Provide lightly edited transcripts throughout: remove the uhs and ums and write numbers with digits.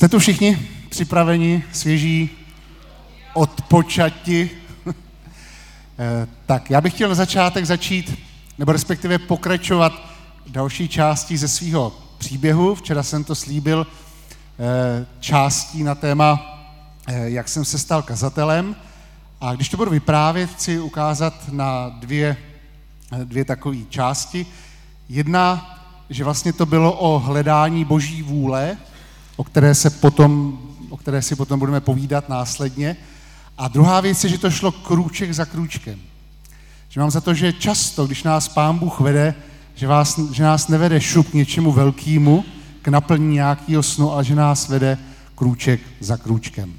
Jste tu všichni připraveni, svěží, odpočati? Tak, já bych chtěl na začátek začít, nebo respektive pokračovat další částí ze svého příběhu. Včera jsem to slíbil částí na téma, jak jsem se stal kazatelem. A když to budu vyprávět, chci ukázat na dvě takové části. Jedna, že vlastně to bylo o hledání Boží vůle, o které si potom budeme povídat následně. A druhá věc je, že to šlo krůček za krůčkem. Že mám za to, že často, když nás Pán Bůh vede, že nás nevede šup k něčemu velkému, k naplnění nějakého snu, ale že nás vede krůček za krůčkem.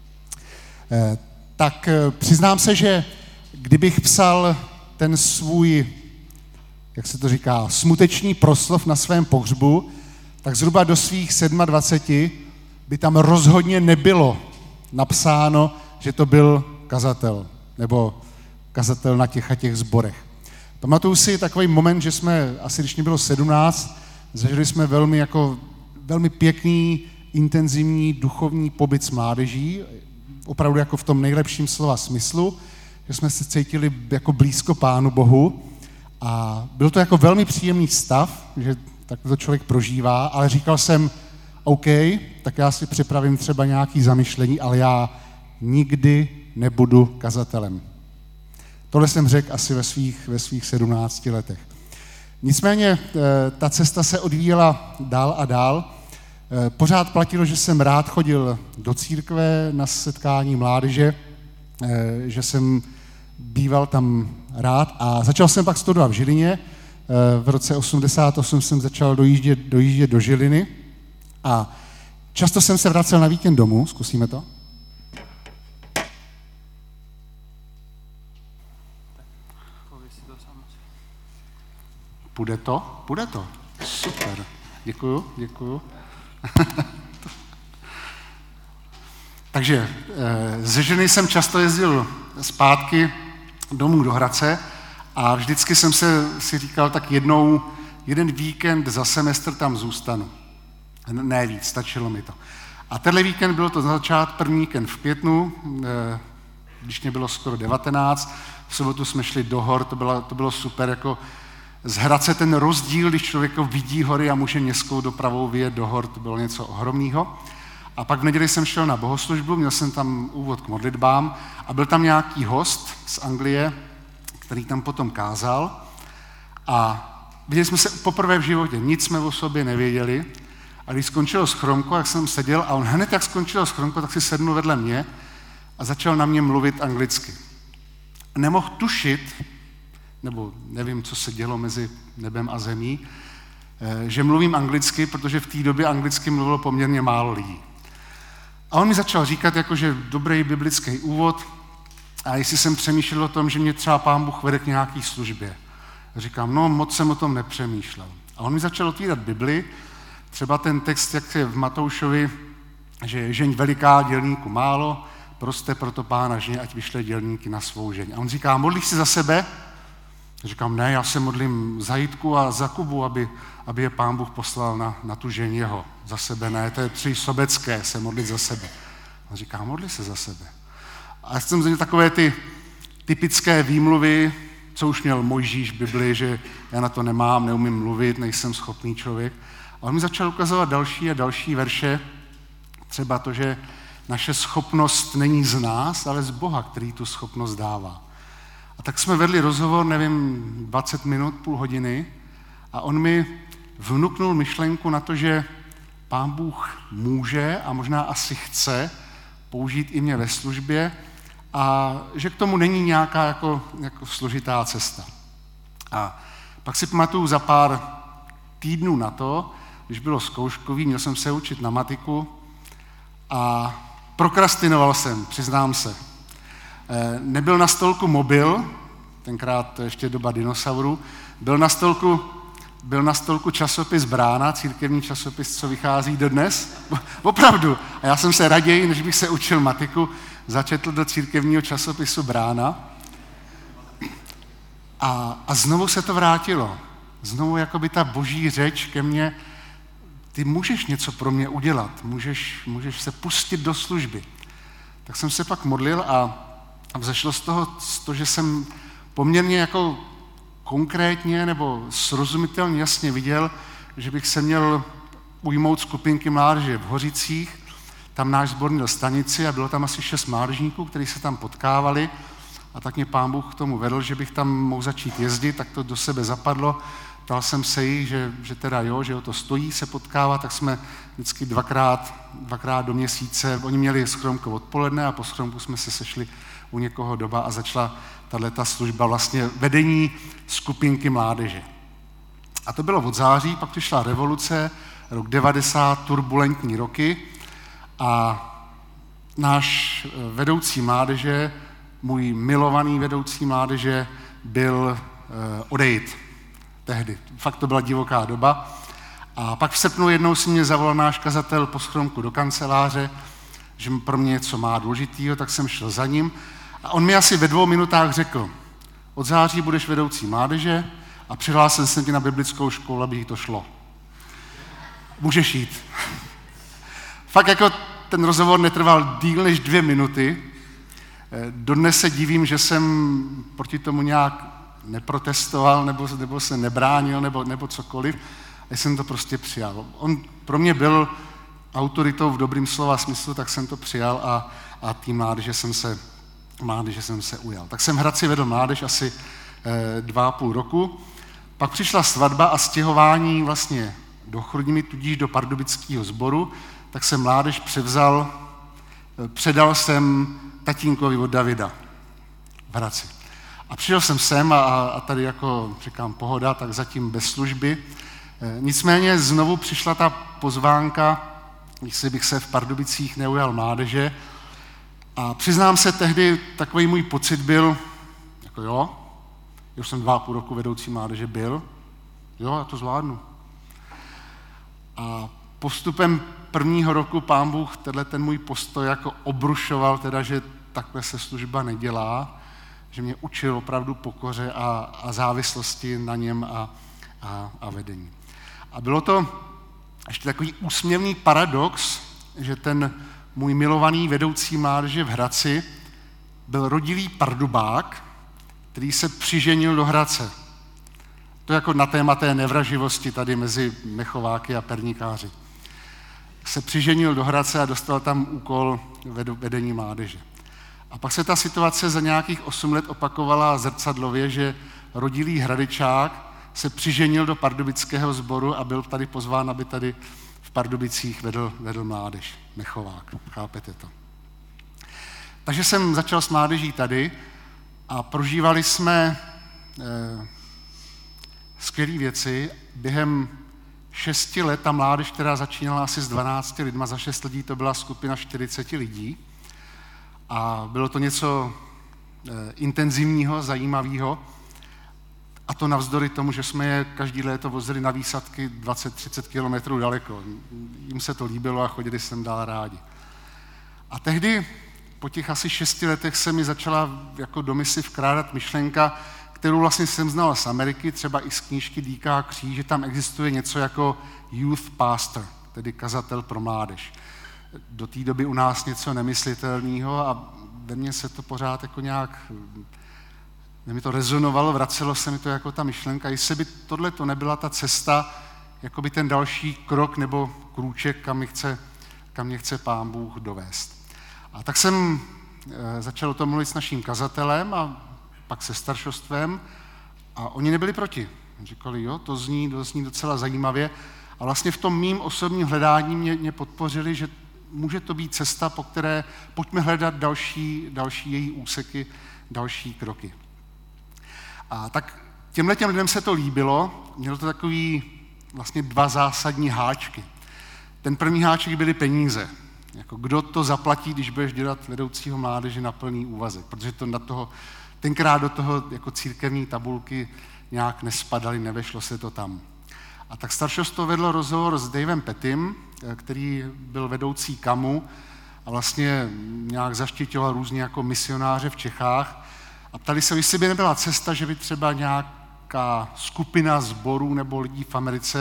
Tak přiznám se, že kdybych psal ten svůj, jak se to říká, smuteční proslov na svém pohřbu, tak zhruba do svých 27 by tam rozhodně nebylo napsáno, že to byl kazatel, nebo kazatel na těch a těch sborech. Pamatuju si takový moment, že jsme, asi když mě bylo 17, zažili jsme velmi pěkný, intenzivní duchovní pobyt s mládeží, opravdu jako v tom nejlepším slova smyslu, že jsme se cítili jako blízko Pánu Bohu a byl to jako velmi příjemný stav, že tak to člověk prožívá, ale říkal jsem, OK, tak já si připravím třeba nějaké zamyšlení, ale já nikdy nebudu kazatelem. Tohle jsem řekl asi ve svých 17 letech. Nicméně ta cesta se odvíjela dál a dál. Pořád platilo, že jsem rád chodil do církve na setkání mládeže, že jsem býval tam rád a začal jsem pak studovat v Žilině. V roce 88 jsem začal dojíždět do Žiliny a často jsem se vracel na víkend domů. Zkusíme to? Půjde to? Půjde to. Super. Děkuju. Takže ze Žiliny jsem často jezdil zpátky domů do Hradce a vždycky jsem si říkal, tak jeden víkend za semestr tam zůstanu. Ne víc, stačilo mi to. A tenhle víkend bylo to na začátku, první víkend v květnu, když mě bylo skoro 19, v sobotu jsme šli do hor, to bylo super, jako z Hradce ten rozdíl, když člověk vidí hory a může městskou dopravou vyjet do hor, to bylo něco ohromného. A pak v neděli jsem šel na bohoslužbu, měl jsem tam úvod k modlitbám a byl tam nějaký host z Anglie, který tam potom kázal. A viděli jsme se poprvé v životě, nic jsme o sobě nevěděli. A když skončilo schromko, jak jsem seděl a on hned jak skončilo schromko, tak si sednul vedle mě a začal na mě mluvit anglicky. Nemohl tušit, nebo nevím, co se dělo mezi nebem a zemí, že mluvím anglicky, protože v té době anglicky mluvilo poměrně málo lidí. A on mi začal říkat, jakože dobrý biblický úvod a jestli jsem přemýšlel o tom, že mě třeba Pán Bůh vede k nějaký službě. Říkám, no moc jsem o tom nepřemýšlel. A on mi začal otvírat Bibli, třeba ten text, jak je v Matoušovi, že žeň veliká, dělníku málo, proste proto Pána žně, ať vyšle dělníky na svou žeň. A on říká, modlíš si za sebe? Říkám, ne, já se modlím za Jitku a za Kubu, aby je Pán Bůh poslal na tu žen jeho. Za sebe ne, to je příliš sobecké se modlit za sebe. On říká, modli se za sebe. A já jsem zvěděl takové ty typické výmluvy, co už měl Mojžíš v Bibli, že já na to nemám, neumím mluvit, nejsem schopný člověk. A on mi začal ukazovat další a další verše, třeba to, že naše schopnost není z nás, ale z Boha, který tu schopnost dává. A tak jsme vedli rozhovor, 20 minut, půl hodiny a on mi vnuknul myšlenku na to, že Pán Bůh může a možná asi chce použít i mě ve službě a že k tomu není nějaká jako složitá cesta. A pak si pamatuju za pár týdnů na to, když bylo zkouškový, měl jsem se učit na matiku a prokrastinoval jsem, přiznám se. Nebyl na stolku mobil, tenkrát ještě doba dinosaurů, byl na stolku časopis Brána, církevní časopis, co vychází dodnes. Opravdu. A já jsem se raději, než bych se učil matiku, začetl do církevního časopisu Brána. A znovu se to vrátilo. Znovu jakoby ta boží řeč ke mně ty můžeš něco pro mě udělat, můžeš se pustit do služby. Tak jsem se pak modlil a vzešlo z toho, že jsem poměrně jako konkrétně nebo srozumitelně jasně viděl, že bych se měl ujmout skupinky mládeže v Hořicích. Tam náš sbor měl stanici a bylo tam asi 6 mládežníků, kteří se tam potkávali. A tak mě Pán Bůh k tomu vedl, že bych tam mohl začít jezdit, tak to do sebe zapadlo. Ptal jsem se jí, že teda jo, že o to stojí se potkávat, tak jsme vždycky dvakrát do měsíce, oni měli schromku odpoledne a po schromku jsme se sešli u někoho doba a začala tato služba vlastně vedení skupinky mládeže. A to bylo od září, pak přišla revoluce, rok 90, turbulentní roky a náš vedoucí mládeže, můj milovaný vedoucí mládeže byl odejít tehdy. Fakt to byla divoká doba. A pak v srpnu jednou si mě zavolal náš kazatel po schromku do kanceláře, že pro mě něco má důležitýho, tak jsem šel za ním. A on mi asi ve 2 minutách řekl, od září budeš vedoucí mládeže a přihlásil jsem tě na biblickou školu, aby to šlo. Můžeš jít. Fakt jako ten rozhovor netrval díl než 2 minuty. Dodnes se divím, že jsem proti tomu nějak neprotestoval, nebo se nebránil, nebo cokoliv. A jsem to prostě přijal. On pro mě byl autoritou v dobrým slova smyslu, tak jsem to přijal a tým mládeže jsem se ujal. Tak jsem v Hradci vedl mládež asi 2,5 roku. Pak přišla svatba a stěhování vlastně do Chrudimi, tudíž do pardubického sboru, tak jsem mládež předal jsem tatínkovi od Davida v Hradci. A přišel jsem sem a tady jako říkám pohoda, tak zatím bez služby. Nicméně znovu přišla ta pozvánka, jestli bych se v Pardubicích neujal mládeže. A přiznám se, tehdy takový můj pocit byl, jako jo, už jsem 2,5 roku vedoucí mládeže byl, jo, já to zvládnu. A postupem 1. roku Pán Bůh ten můj postoj jako obrušoval, teda, že takhle se služba nedělá, že mě učil opravdu pokoře a závislosti na něm a vedení. A bylo to ještě takový úsměvný paradox, že ten můj milovaný vedoucí mládeže v Hradci byl rodilý Pardubák, který se přiženil do Hradce. To jako na téma té nevraživosti tady mezi Mechováky a Perníkáři. Se přiženil do Hradce a dostal tam úkol vedení mládeže. A pak se ta situace za nějakých 8 let opakovala zrcadlově, že rodilý Hradečák se přiženil do pardubického sboru a byl tady pozván, aby tady v Pardubicích vedl mládež. Mechovák, chápete to. Takže jsem začal s mládeží tady a prožívali jsme skvělé věci. Během 6 let ta mládež, která začínala asi s 12 lidma, za 6 lidí to byla skupina 40 lidí. A bylo to něco intenzivního, zajímavého. A to navzdory tomu, že jsme je každý léto vozili na výsadky 20-30 kilometrů daleko. Jim se to líbilo a chodili sem dál rádi. A tehdy, po těch asi 6 letech, se mi začala jako do mysli vkrádat myšlenka, kterou vlastně jsem znal z Ameriky, třeba i z knížky D.K. Kříž, že tam existuje něco jako youth pastor, tedy kazatel pro mládež. Do té doby u nás něco nemyslitelného a ve mně se to pořád jako nějak, mě to rezonovalo, vracelo se mi to jako ta myšlenka, jestli by tohle to nebyla ta cesta, jako by ten další krok nebo krůček, kam mě chce Pán Bůh dovést. A tak jsem začal o tom mluvit s naším kazatelem a pak se staršostvem a oni nebyli proti. Říkali, jo, to zní docela zajímavě a vlastně v tom mým osobním hledání mě podpořili, že může to být cesta, po které pojďme hledat další její úseky, další kroky. A tak těmhletěm lidem se to líbilo, mělo to takový vlastně 2 zásadní háčky. Ten první háček byly peníze. Jako kdo to zaplatí, když budeš dělat vedoucího mládeže na plný úvazek, protože to tenkrát do toho jako církevní tabulky nějak nespadaly, nevešlo se to tam. A tak staršostvo vedlo rozhovor s Davem Pettym, který byl vedoucí KAMu a vlastně nějak zaštiťoval různě jako misionáře v Čechách. A ptali se, jestli by nebyla cesta, že by třeba nějaká skupina sborů nebo lidí v Americe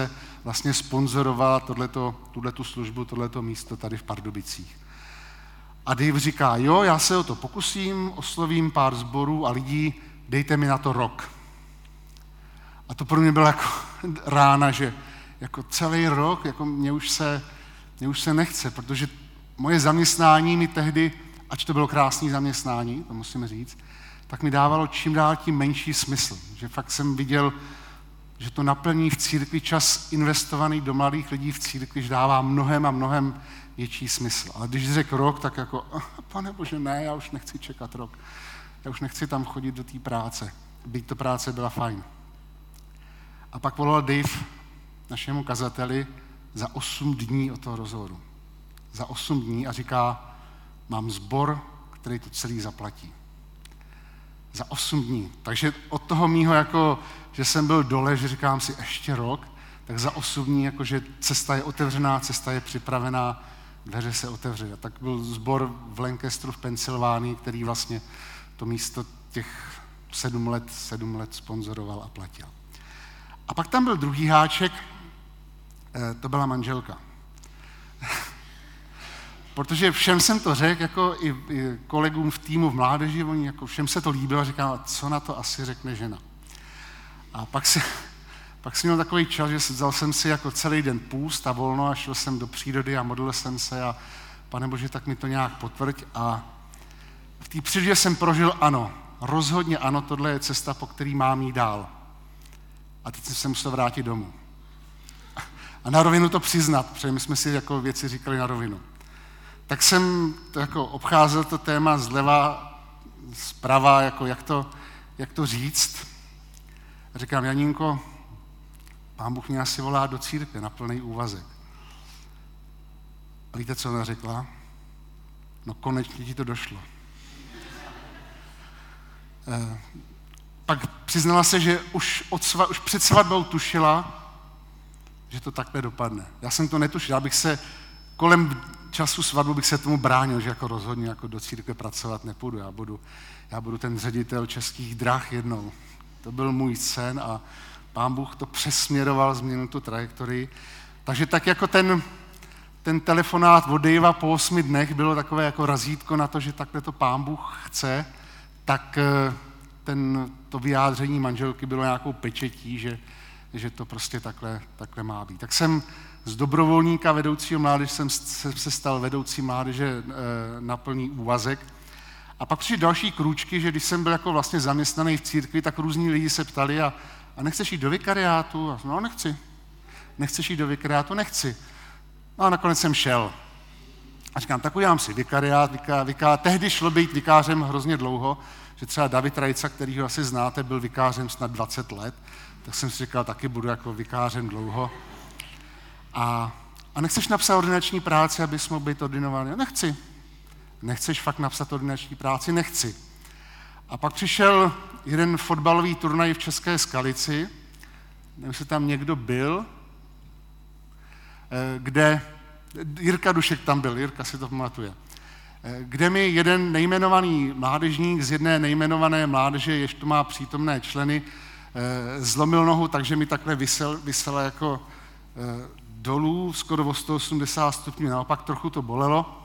vlastně sponzorovala tuhletu službu, tohleto místo tady v Pardubicích. A Dave říká, jo, já se o to pokusím, oslovím pár sborů a lidí, dejte mi na to rok. A to pro mě byla jako rána, že jako celý rok, jako mě už se nechce, protože moje zaměstnání mi tehdy, ač to bylo krásné zaměstnání, to musím říct, tak mi dávalo čím dál tím menší smysl. Že fakt jsem viděl, že to naplní v církvi čas investovaný do mladých lidí v církvi, že dává mnohem a mnohem větší smysl. Ale když řekl rok, tak jako, Pane Bože, ne, já už nechci čekat rok. Já už nechci tam chodit do té práce. Byť to práce byla fajn. A pak volal Dave našemu kazateli za 8 dní od toho rozhovoru. Za 8 dní a říká, mám sbor, který to celý zaplatí. Za 8 dní. Takže od toho mýho, jako, že jsem byl dole, že říkám si ještě rok, tak za 8 dní, jako, že cesta je otevřená, cesta je připravená, dveře se otevřely. A tak byl sbor v Lancasteru v Pensylvánii, který vlastně to místo těch 7 let sponzoroval a platil. A pak tam byl druhý háček, to byla manželka. Protože všem jsem to řekl, jako i kolegům v týmu v mládeži, oni jako všem se to líbilo a říkám, co na to asi řekne žena. A pak jsem měl takový čas, že vzal jsem si jako celý den půst a volno a šel jsem do přírody a modlil jsem se a Pane Bože, tak mi to nějak potvrď. A v té přírodě jsem prožil ano, rozhodně ano, tohle je cesta, po který mám jít dál. A teď jsem se musel vrátit domů. A na rovinu to přiznat, protože my jsme si jako věci říkali na rovinu. Tak jsem to jako obcházel to téma zleva, zprava, jako jak to říct. A říkám, Janínko, Pán Bůh mě asi volá do církve na plný úvazek. A víte, co ona řekla? No konečně ti to došlo. Pak přiznala se, že už před svatbou tušila, že to takhle dopadne. Já jsem to netušil, já bych se kolem času svatbu bych se tomu bránil, že jako rozhodně jako do církve pracovat nepůjdu. Já budu ten ředitel Českých drah jednou. To byl můj sen a Pán Bůh to přesměroval, změnil tu trajektorii. Takže tak jako ten telefonát od Davea po 8 dnech bylo takové jako razítko na to, že takhle to Pán Bůh chce, tak to vyjádření manželky bylo nějakou pečetí, že to prostě takhle má být. Tak jsem z dobrovolníka vedoucího mládeže jsem se stal vedoucí mládeže na plný úvazek. A pak přišly další krůčky, že když jsem byl jako vlastně zaměstnaný v církvi, tak různí lidi se ptali a nechceš jít do vikariátu? A no, nechci. Nechceš jít do vikariátu? Nechci. No a nakonec jsem šel. A říkám, tak udělám si vikariát. Tehdy šlo být vikářem hrozně dlouho, že třeba David Rajca, kterýho asi znáte, byl vikářem snad 20 let, tak jsem si říkal, taky budu jako vikářem dlouho. A nechceš napsat ordinační práci, abys mohl být ordinovaný? No, nechci. Nechceš fakt napsat ordinační práci? Nechci. A pak přišel jeden fotbalový turnaj v České Skalici, nevím, jestli tam někdo byl, kde Jirka Dušek tam byl, Jirka si to pamatuje, kde mi jeden nejmenovaný mládežník z jedné nejmenované mládeže, jež tu má přítomné členy, zlomil nohu, takže mi takhle visela jako dolů, skoro o 180 stupňů, naopak trochu to bolelo.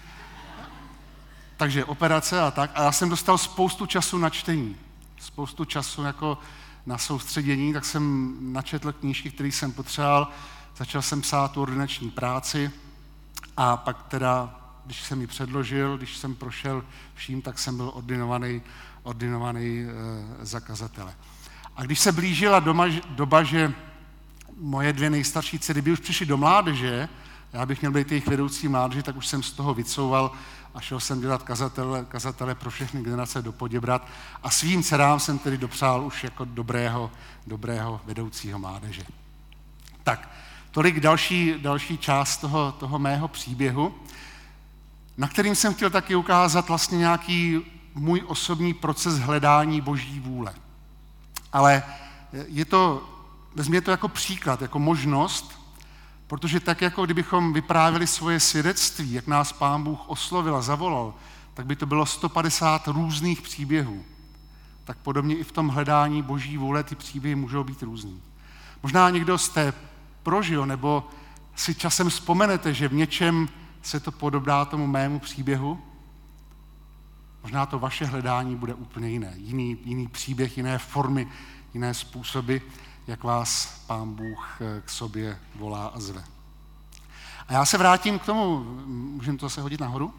Takže operace a tak. A já jsem dostal spoustu času na čtení, spoustu času jako na soustředění, tak jsem načetl knížky, které jsem potřeboval, začal jsem psát tu ordinační práci a pak teda, když jsem ji předložil, když jsem prošel vším, tak jsem byl ordinovaný za kazatele. A když se blížila doba, že moje 2 nejstarší dcery by už přišly do mládeže, já bych měl být jejich vedoucí mládeže, tak už jsem z toho vycouval a šel jsem dělat kazatele pro všechny generace do Poděbrad a svým dcerám jsem tedy dopřál už jako dobrého vedoucího mládeže. Tak, tolik další část toho mého příběhu, na kterým jsem chtěl taky ukázat vlastně nějaký můj osobní proces hledání Boží vůle. Ale vezměte to jako příklad, jako možnost, protože tak jako kdybychom vyprávěli svoje svědectví, jak nás Pán Bůh oslovil a zavolal, tak by to bylo 150 různých příběhů. Tak podobně i v tom hledání Boží vůle ty příběhy můžou být různý. Možná někdo jste prožil, nebo si časem vzpomenete, že v něčem se to podobá tomu mému příběhu, možná to vaše hledání bude úplně jiné. Jiný příběh, jiné formy, jiné způsoby, jak vás Pán Bůh k sobě volá a zve. A já se vrátím k tomu, můžeme to se hodit nahoru?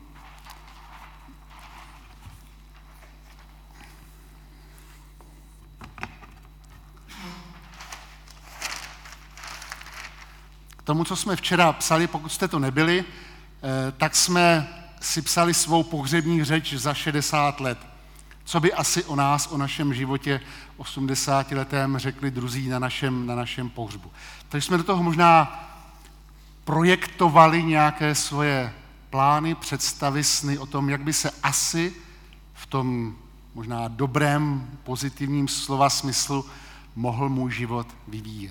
K tomu, co jsme včera psali, pokud jste to nebyli, tak jsme si psali svou pohřební řeč za 60 let. Co by asi o nás, o našem životě 80letém řekli druzí na našem pohřbu. Takže jsme do toho možná projektovali nějaké svoje plány, představy, sny o tom, jak by se asi v tom možná dobrém, pozitivním slova smyslu mohl můj život vyvíjet.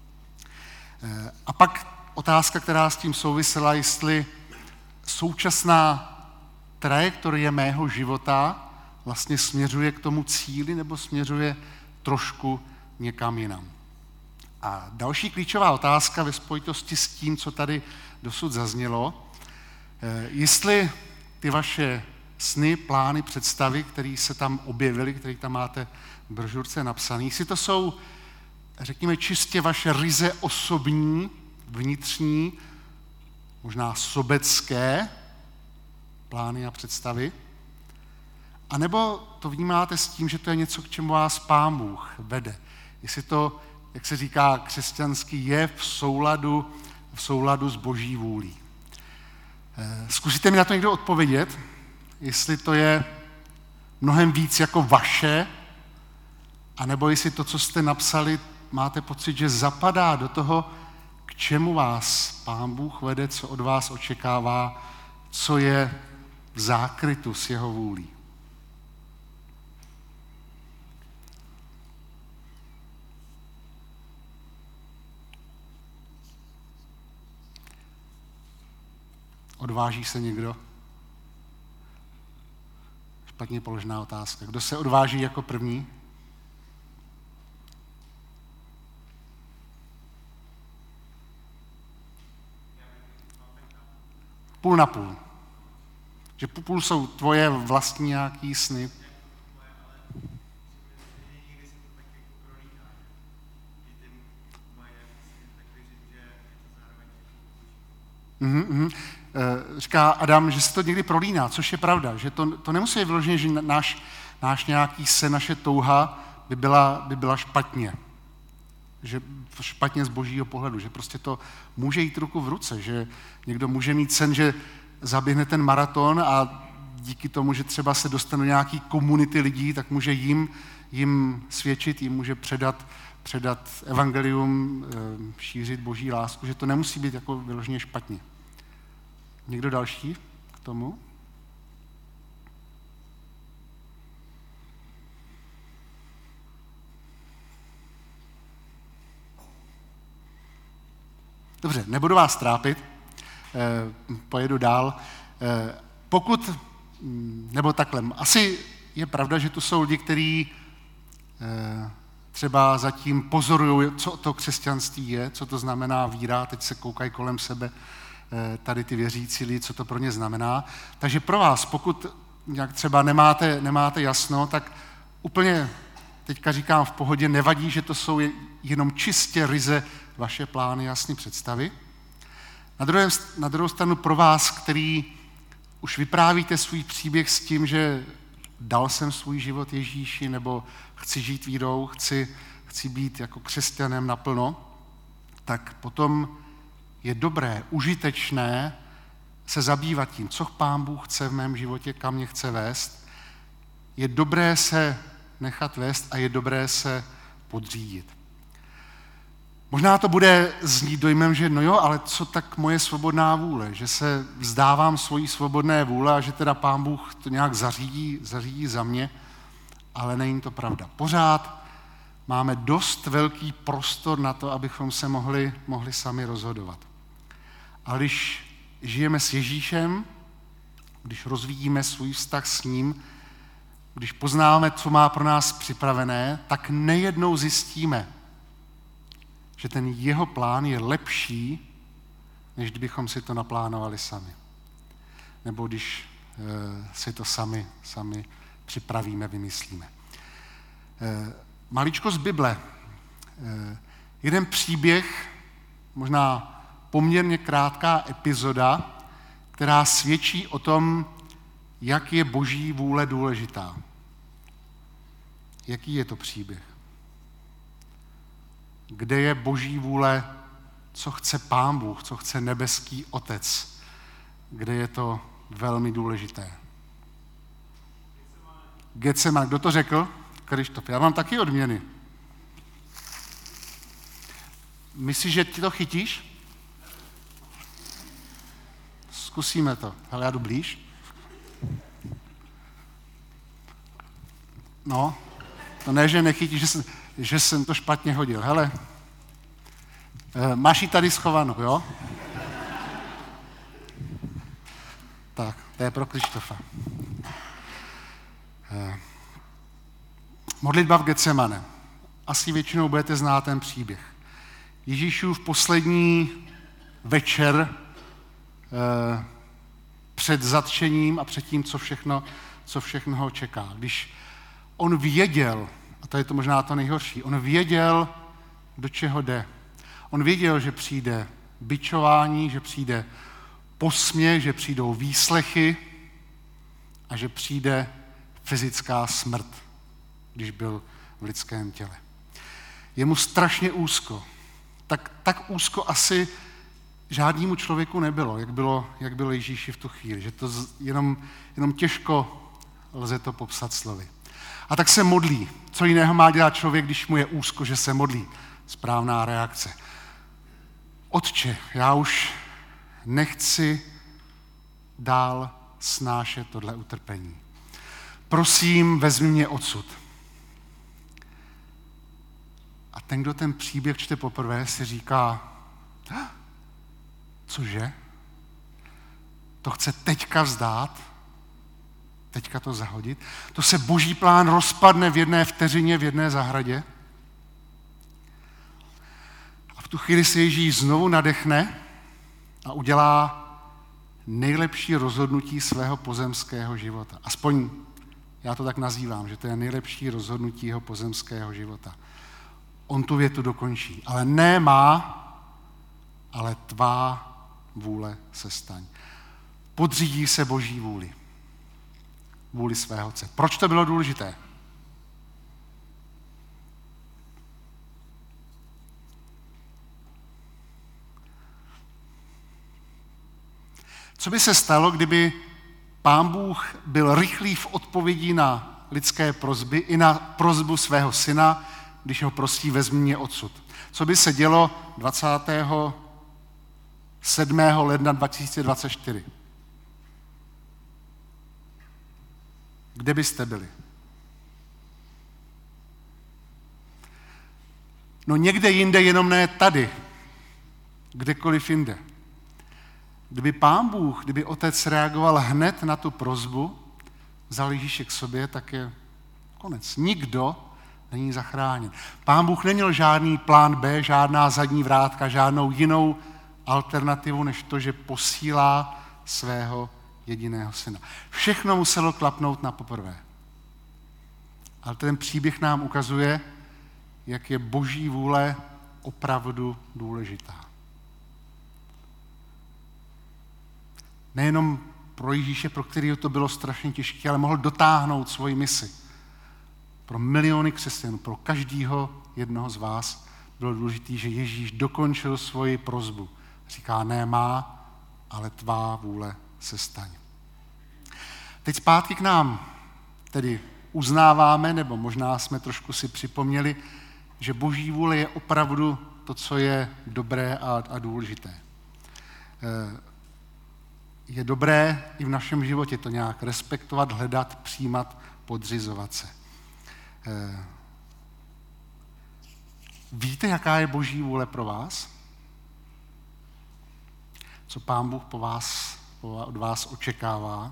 A pak otázka, která s tím souvisela, jestli současná trajektorie mého života vlastně směřuje k tomu cíli nebo směřuje trošku někam jinam. A další klíčová otázka ve spojitosti s tím, co tady dosud zaznělo, jestli ty vaše sny, plány, představy, které se tam objevily, které tam máte v brožurce napsané, jestli to jsou, řekněme, čistě vaše ryze osobní, vnitřní, možná sobecké plány a představy, anebo to vnímáte s tím, že to je něco, k čemu vás Pán Bůh vede. Jestli to, jak se říká křesťansky, je v souladu s Boží vůlí. Zkusíte mi na to někdo odpovědět, jestli to je mnohem víc jako vaše, anebo jestli to, co jste napsali, máte pocit, že zapadá do toho, k čemu vás Pán Bůh vede, co od vás očekává, co je v zákrytu s jeho vůlí. Odváží se někdo? Špatně položená otázka. Kdo se odváží jako první? Půl na půl. Že půl jsou tvoje vlastní nějaký sny. Říká Adam, že se to někdy prolíná, což je pravda, že to nemusí být vyloženě, že náš nějaký sen, naše touha by byla špatně. Že špatně z Božího pohledu, že prostě to může jít ruku v ruce, že někdo může mít sen, že zaběhne ten maraton a díky tomu, že třeba se dostane do nějaký komunity lidí, tak může jim svědčit, jim může předat evangelium, šířit Boží lásku, že to nemusí být jako vyloženě špatně. Někdo další k tomu? Dobře, nebudu vás trápit, pojedu dál. Pokud, nebo takhle, asi je pravda, že tu jsou lidi, kteří třeba zatím pozorují, co to křesťanství je, co to znamená víra, teď se koukají kolem sebe tady ty věřící lidi, co to pro ně znamená. Takže pro vás, pokud nějak třeba nemáte jasno, tak úplně teďka říkám v pohodě, nevadí, že to jsou jenom čistě ryze vaše plány, jasné představy. Na druhou stranu pro vás, který už vyprávíte svůj příběh s tím, že dal jsem svůj život Ježíši, nebo chci žít vírou, chci být jako křesťanem naplno, tak potom je dobré, užitečné se zabývat tím, co Pán Bůh chce v mém životě, kam mě chce vést. Je dobré se nechat vést a je dobré se podřídit. Možná to bude znít dojmem, že no jo, ale co tak moje svobodná vůle, že se vzdávám svojí svobodné vůle a že teda Pán Bůh to nějak zařídí za mě, ale není to pravda. Pořád máme dost velký prostor na to, abychom se mohli sami rozhodovat. A když žijeme s Ježíšem, když rozvíjíme svůj vztah s ním, když poznáme, co má pro nás připravené, tak nejednou zjistíme, že ten jeho plán je lepší, než kdybychom si to naplánovali sami. Nebo když si to sami připravíme, vymyslíme. Maličko z Bible. Jeden příběh, možná poměrně krátká epizoda, která svědčí o tom, jak je Boží vůle důležitá. Jaký je to příběh? Kde je Boží vůle, co chce Pán Bůh, co chce nebeský Otec? Kde je to velmi důležité? Getseman. Kdo to řekl? Krištof. Já mám taky odměny. Myslíš, že ti to chytíš? Zkusíme to. Hele, já jdu blíž. No, to ne, že nechytíš, že jsem to špatně hodil. Hele, máš ji tady schovanou, jo? Tak, to je pro Krištofa. Modlitba v Getsemane. Asi většinou budete znát ten příběh. Ježíšův poslední večer před zatčením a před tím, co všechno ho čeká. Když on věděl, a to je to možná to nejhorší, on věděl, do čeho jde. On věděl, že přijde bičování, že přijde posměch, že přijdou výslechy a že přijde fyzická smrt, když byl v lidském těle. Je mu strašně úzko. Tak úzko asi žádnému člověku nebylo, jak bylo Ježíši v tu chvíli. Že to jenom těžko lze to popsat slovy. A tak se modlí. Co jiného má dělat člověk, když mu je úzko, že se modlí? Správná reakce. Otče, já už nechci dál snášet tohle utrpení. Prosím, vezmi mě odsud. A ten, kdo ten příběh čte poprvé, si říká, cože? To chce teďka vzdát? Teďka to zahodit? To se Boží plán rozpadne v jedné vteřině, v jedné zahradě? A v tu chvíli se Ježíš znovu nadechne a udělá nejlepší rozhodnutí svého pozemského života. Aspoň já to tak nazývám, že to je nejlepší rozhodnutí jeho pozemského života. On tu větu dokončí. Ale ne má, ale tvá vůle se staň. Podřídí se Boží vůli. Vůli svého Otce. Proč to bylo důležité? Co by se stalo, kdyby Pán Bůh byl rychlý v odpovědi na lidské prosby i na prosbu svého syna, když ho prosí, vezmi mě odsud. Co by se dělo 27. ledna 2024? Kde byste byli? No někde jinde, jenom ne tady. Kdekoliv jinde. Kdyby Pán Bůh, kdyby Otec reagoval hned na tu prosbu, vzal Ježíše k sobě, tak je konec. Nikdo není zachráněn. Pán Bůh neměl žádný plán B, žádná zadní vrátka, žádnou jinou alternativu, než to, že posílá svého jediného syna. Všechno muselo klapnout na poprvé. Ale ten příběh nám ukazuje, jak je Boží vůle opravdu důležitá. Nejenom pro Ježíše, pro kterého to bylo strašně těžké, ale mohl dotáhnout svoji misi. Pro miliony křesťanů, pro každého jednoho z vás bylo důležité, že Ježíš dokončil svoji prosbu. Říká, ne má, ale tvá vůle se staň. Teď zpátky k nám. Tedy uznáváme, nebo možná jsme trošku si připomněli, že Boží vůle je opravdu to, co je dobré a důležité. Je dobré i v našem životě to nějak respektovat, hledat, přijímat, podřizovat se. Víte, jaká je Boží vůle pro vás? Co Pán Bůh od vás očekává?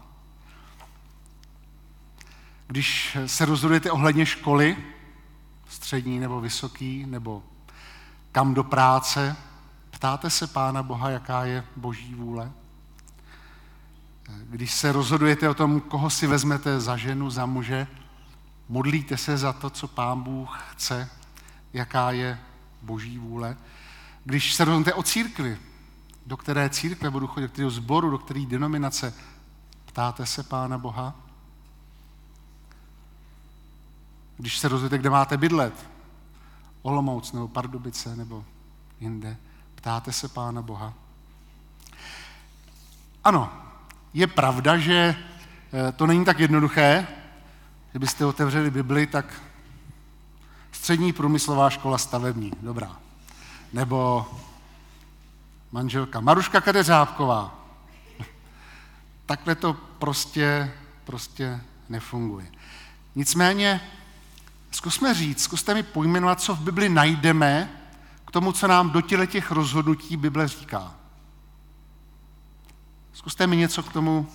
Když se rozhodujete ohledně školy, střední nebo vysoký, nebo kam do práce? Ptáte se Pána Boha, jaká je Boží vůle? Když se rozhodujete o tom, koho si vezmete za ženu, za muže, modlíte se za to, co Pán Bůh chce, jaká je Boží vůle? Když se rozhodnete o církvi, do které církve budu chodit, do kterého sboru, do které denominace, ptáte se Pána Boha? Když se rozhodujete, kde máte bydlet, Olomouc nebo Pardubice nebo jinde, ptáte se Pána Boha? Ano, je pravda, že to není tak jednoduché, že byste otevřeli Bibli, tak střední průmyslová škola stavební, dobrá. Nebo manželka Maruška Kadeřábková. Takhle to prostě nefunguje. Nicméně zkuste mi pojmenovat, co v Bibli najdeme k tomu, co nám do těch rozhodnutí Bible říká. Zkuste mi něco k tomu.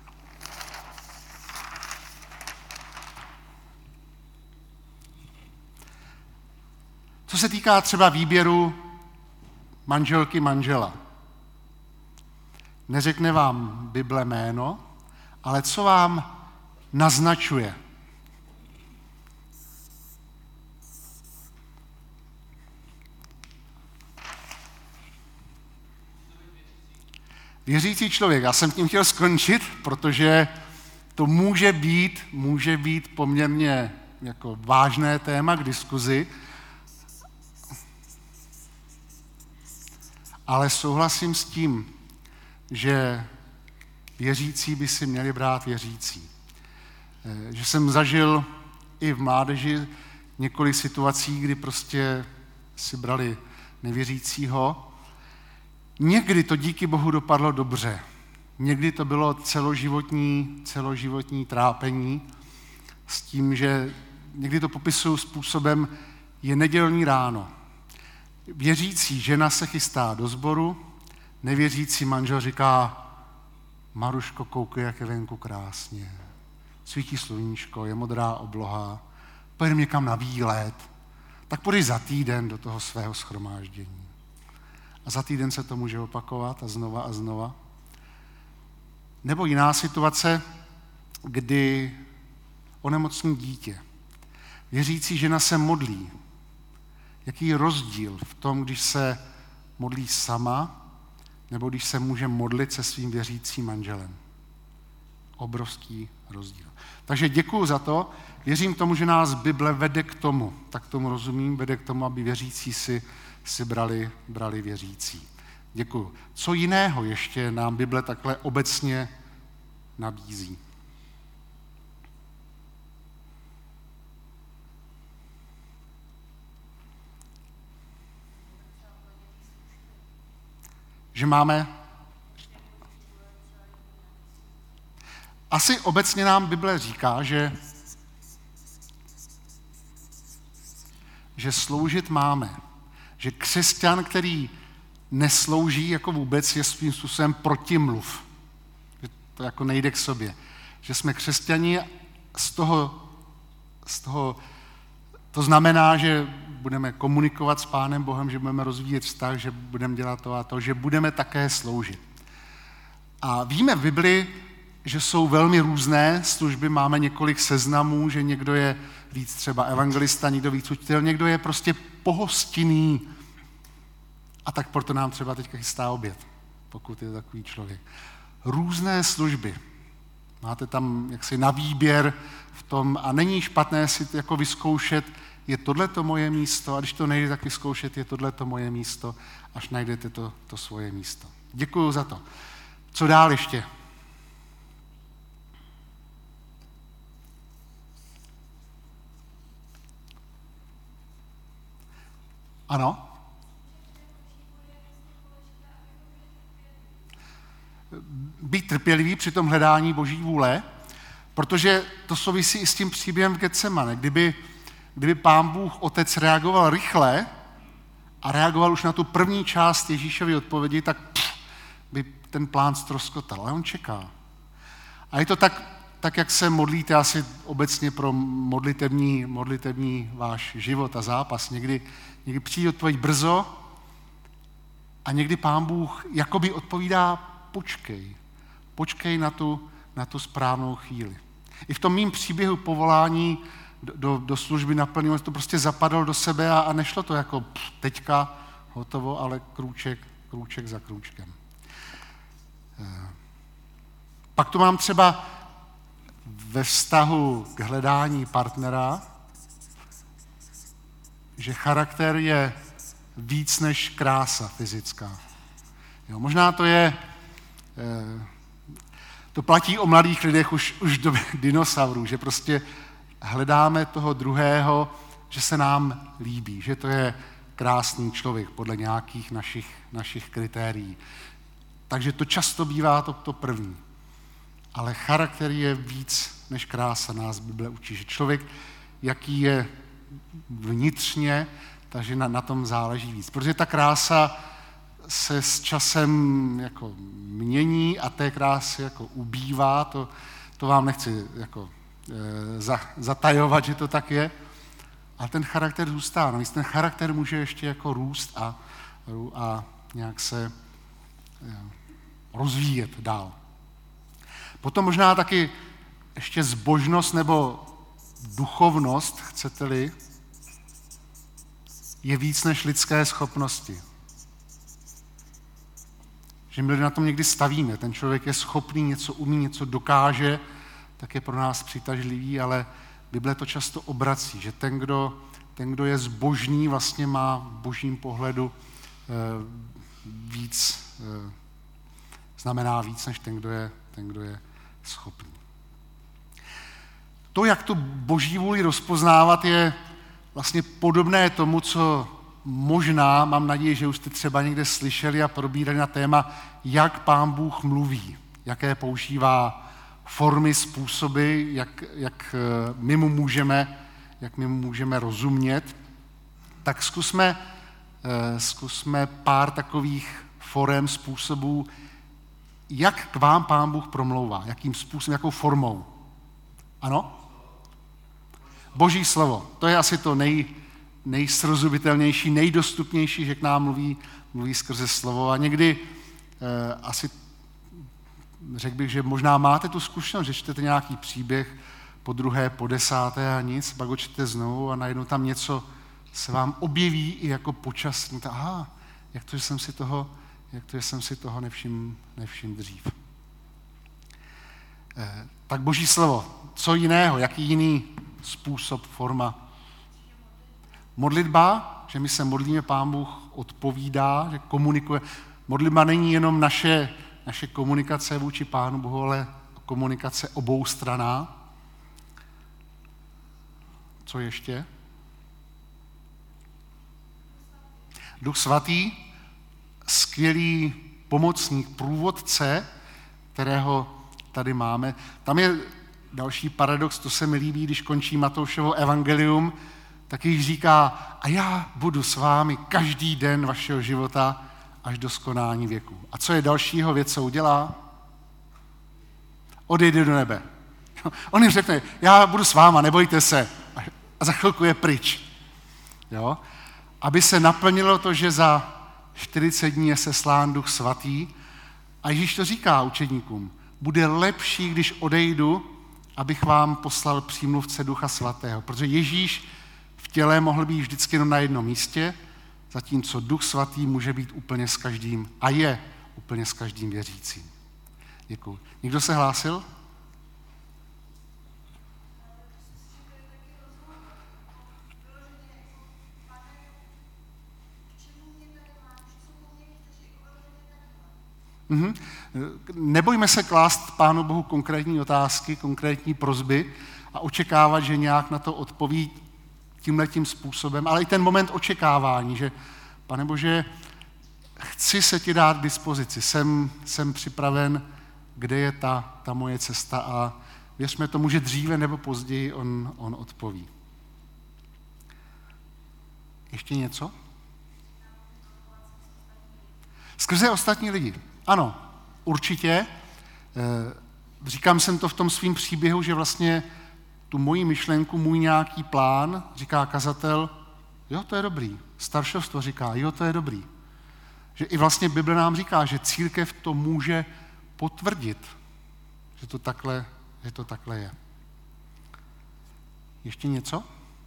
Co se týká třeba výběru manželky, manžela. Neřekne vám Bible jméno, ale co vám naznačuje. Věřící člověk. Já jsem tím chtěl skončit, protože to může být poměrně jako vážné téma k diskuzi, ale souhlasím s tím, že věřící by si měli brát věřící. Že jsem zažil i v mládeži několik situací, kdy prostě si brali nevěřícího. Někdy to díky Bohu dopadlo dobře. Někdy to bylo celoživotní trápení s tím, že někdy to popisuju způsobem, je nedělní ráno. Věřící žena se chystá do sboru, nevěřící manžel říká, Maruško, koukej, jak je venku krásně. Svítí sluníčko, je modrá obloha, pojedeme někam na výlet, tak půjdeš za týden do toho svého shromáždění. A za týden se to může opakovat a znova a znova. Nebo jiná situace, kdy onemocní dítě. Věřící žena se modlí. Jaký je rozdíl v tom, když se modlí sama, nebo když se může modlit se svým věřícím manželem? Obrovský rozdíl. Takže děkuju za to. Věřím tomu, že nás Bible vede k tomu, tak tomu rozumím, vede k tomu, aby věřící si brali věřící. Děkuju. Co jiného ještě nám Bible takhle obecně nabízí? Že máme... Asi obecně nám Bible říká, že sloužit máme. Že křesťan, který neslouží jako vůbec, je svým způsobem protimluv. Že to jako nejde k sobě. Že jsme křesťani, z toho to znamená, že budeme komunikovat s Pánem Bohem, že budeme rozvíjet vztah, že budeme dělat to a to, že budeme také sloužit. A víme v Bibli, že jsou velmi různé služby, máme několik seznamů, že někdo je víc třeba evangelista, někdo víc učitel, někdo je prostě pohostinný. A tak proto nám třeba teďka chystá oběd, pokud je takový člověk. Různé služby. Máte tam jaksi na výběr v tom a není špatné si jako vyzkoušet, je tohleto moje místo a když to nejde, tak vyzkoušet, je tohleto moje místo, až najdete to svoje místo. Děkuju za to. Co dál ještě? Ano? Být trpělivý při tom hledání Boží vůle, protože to souvisí i s tím příběhem v Getsemane. Kdyby Pán Bůh Otec reagoval rychle a reagoval už na tu první část Ježíšovy odpovědi, tak by ten plán ztroskotal. Ale on čeká. A je to tak tak jak se modlíte asi obecně pro modlitevní váš život a zápas, někdy přijde odpověď brzo a někdy Pán Bůh jakoby odpovídá počkej na tu správnou chvíli. I v tom mým příběhu povolání do služby naplnilo, to prostě zapadlo do sebe a nešlo to jako teďka hotovo, ale krůček za krůčkem. Pak tu mám třeba ve vztahu k hledání partnera, že charakter je víc než krása fyzická. Jo, možná to platí o mladých lidech už do dinosaurů, že prostě hledáme toho druhého, že se nám líbí, že to je krásný člověk podle nějakých našich kritérií. Takže to často bývá to první. Ale charakter je víc než krása, nás Bible učí, že člověk, jaký je vnitřně, takže na tom záleží víc. Protože ta krása se s časem jako mění a té krásy jako ubývá, to vám nechci jako zatajovat, že to tak je, ale ten charakter zůstává. Navíc ten charakter může ještě jako růst a nějak se rozvíjet dál. Potom možná taky ještě zbožnost nebo duchovnost, chcete-li, je víc než lidské schopnosti. Že my na tom někdy stavíme. Ten člověk je schopný, něco umí, něco dokáže, tak je pro nás přitažlivý, ale Bible to často obrací, že ten, kdo je zbožný, vlastně má v božím pohledu víc, znamená víc, než ten, kdo je schopný. To, jak tu boží vůli rozpoznávat, je vlastně podobné tomu, co možná, mám naději, že už jste třeba někde slyšeli a probírali na téma, jak Pán Bůh mluví, jaké používá formy, způsoby, jak my mu můžeme rozumět. Tak zkusme pár takových forem, způsobů, jak k vám Pán Bůh promlouvá, jakým způsobem, jakou formou. Ano? Boží slovo. To je asi to nejsrozumitelnější, nejdostupnější, že k nám mluví skrze slovo. A někdy asi řekl bych, že možná máte tu zkušenost, že čtete nějaký příběh po druhé, po desáté a nic, pak ho čtete znovu a najednou tam něco se vám objeví i jako počasný. Aha, jak to, že jsem si toho nevšiml dřív. Tak Boží slovo, co jiného, jaký jiný způsob, forma? Modlitba, že my se modlíme, Pán Bůh odpovídá, že komunikuje. Modlitba není jenom naše komunikace vůči Pánu Bohu, ale komunikace oboustranná. Co ještě? Duch svatý, skvělý pomocník, průvodce, kterého tady máme. Tam je další paradox, to se mi líbí, když končí Matoušovo evangelium, tak Ježíš říká, a já budu s vámi každý den vašeho života až do skonání věku. A co je dalšího věc, co udělá? Odejde do nebe. On jim řekne, já budu s váma, nebojte se. A za chvilku je pryč. Jo? Aby se naplnilo to, že za 40 dní je seslán Duch svatý. A Ježíš to říká učedníkům. Bude lepší, když odejdu, abych vám poslal přímluvce Ducha svatého. Protože Ježíš v těle mohl být vždycky jenom na jednom místě, zatímco Duch svatý může být úplně s každým a je úplně s každým věřícím. Děkuji. Někdo se hlásil? Nebojme se klást Pánu Bohu konkrétní otázky, konkrétní prosby a očekávat, že nějak na to odpoví tímhletím způsobem, ale i ten moment očekávání, že Pane Bože, chci se ti dát k dispozici, jsem připraven, kde je ta moje cesta a věřme tomu, že dříve nebo později on odpoví. Ještě něco? Skrze ostatní lidi. Ano, určitě. říkám jsem to v tom svým příběhu, že vlastně tu moji myšlenku, můj nějaký plán, říká kazatel, jo, to je dobrý. Staršovstvo říká, jo, to je dobrý. Že i vlastně Bible nám říká, že církev to může potvrdit, že to takhle je. Ještě něco?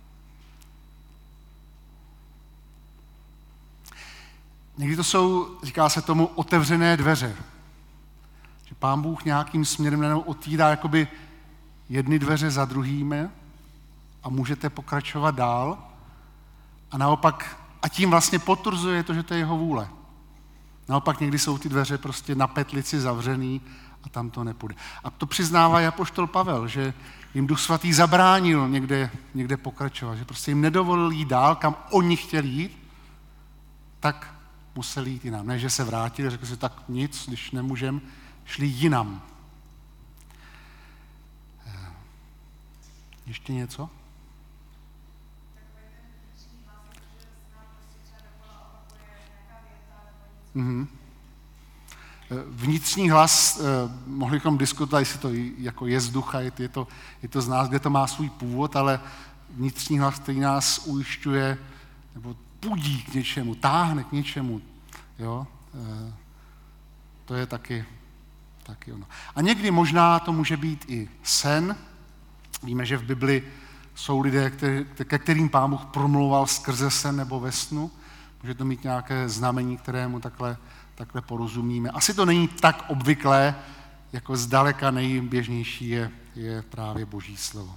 Někdy to jsou, říká se tomu, otevřené dveře. Že Pán Bůh nějakým směrem najednou otvírá jakoby jedny dveře za druhými a můžete pokračovat dál. A naopak, a tím vlastně potvrzuje to, že to je jeho vůle. Naopak někdy jsou ty dveře prostě na petlici zavřený a tam to nepůjde. A to přiznává i apoštol Pavel, že jim Duch Svatý zabránil někde pokračovat, že prostě jim nedovolil jít dál, kam oni chtěli jít, tak museli jít jinam. Ne, že se vrátili, řekli si, tak nic, když nemůžem, šli jinam. Ještě něco? Mm-hmm. Vnitřní hlas, mohli bychom diskutovat, jestli to jako je z ducha, je to z nás, kde to má svůj původ, ale vnitřní hlas, který nás ujišťuje, nebo budí k něčemu, táhne k něčemu, jo? To je taky ono. A někdy možná to může být i sen. Víme, že v Bibli jsou lidé, ke kterým Pán Bůh promlouval skrze sen nebo ve snu. Může to mít nějaké znamení, kterému takhle porozumíme. Asi to není tak obvyklé, jako zdaleka nejběžnější je právě Boží slovo.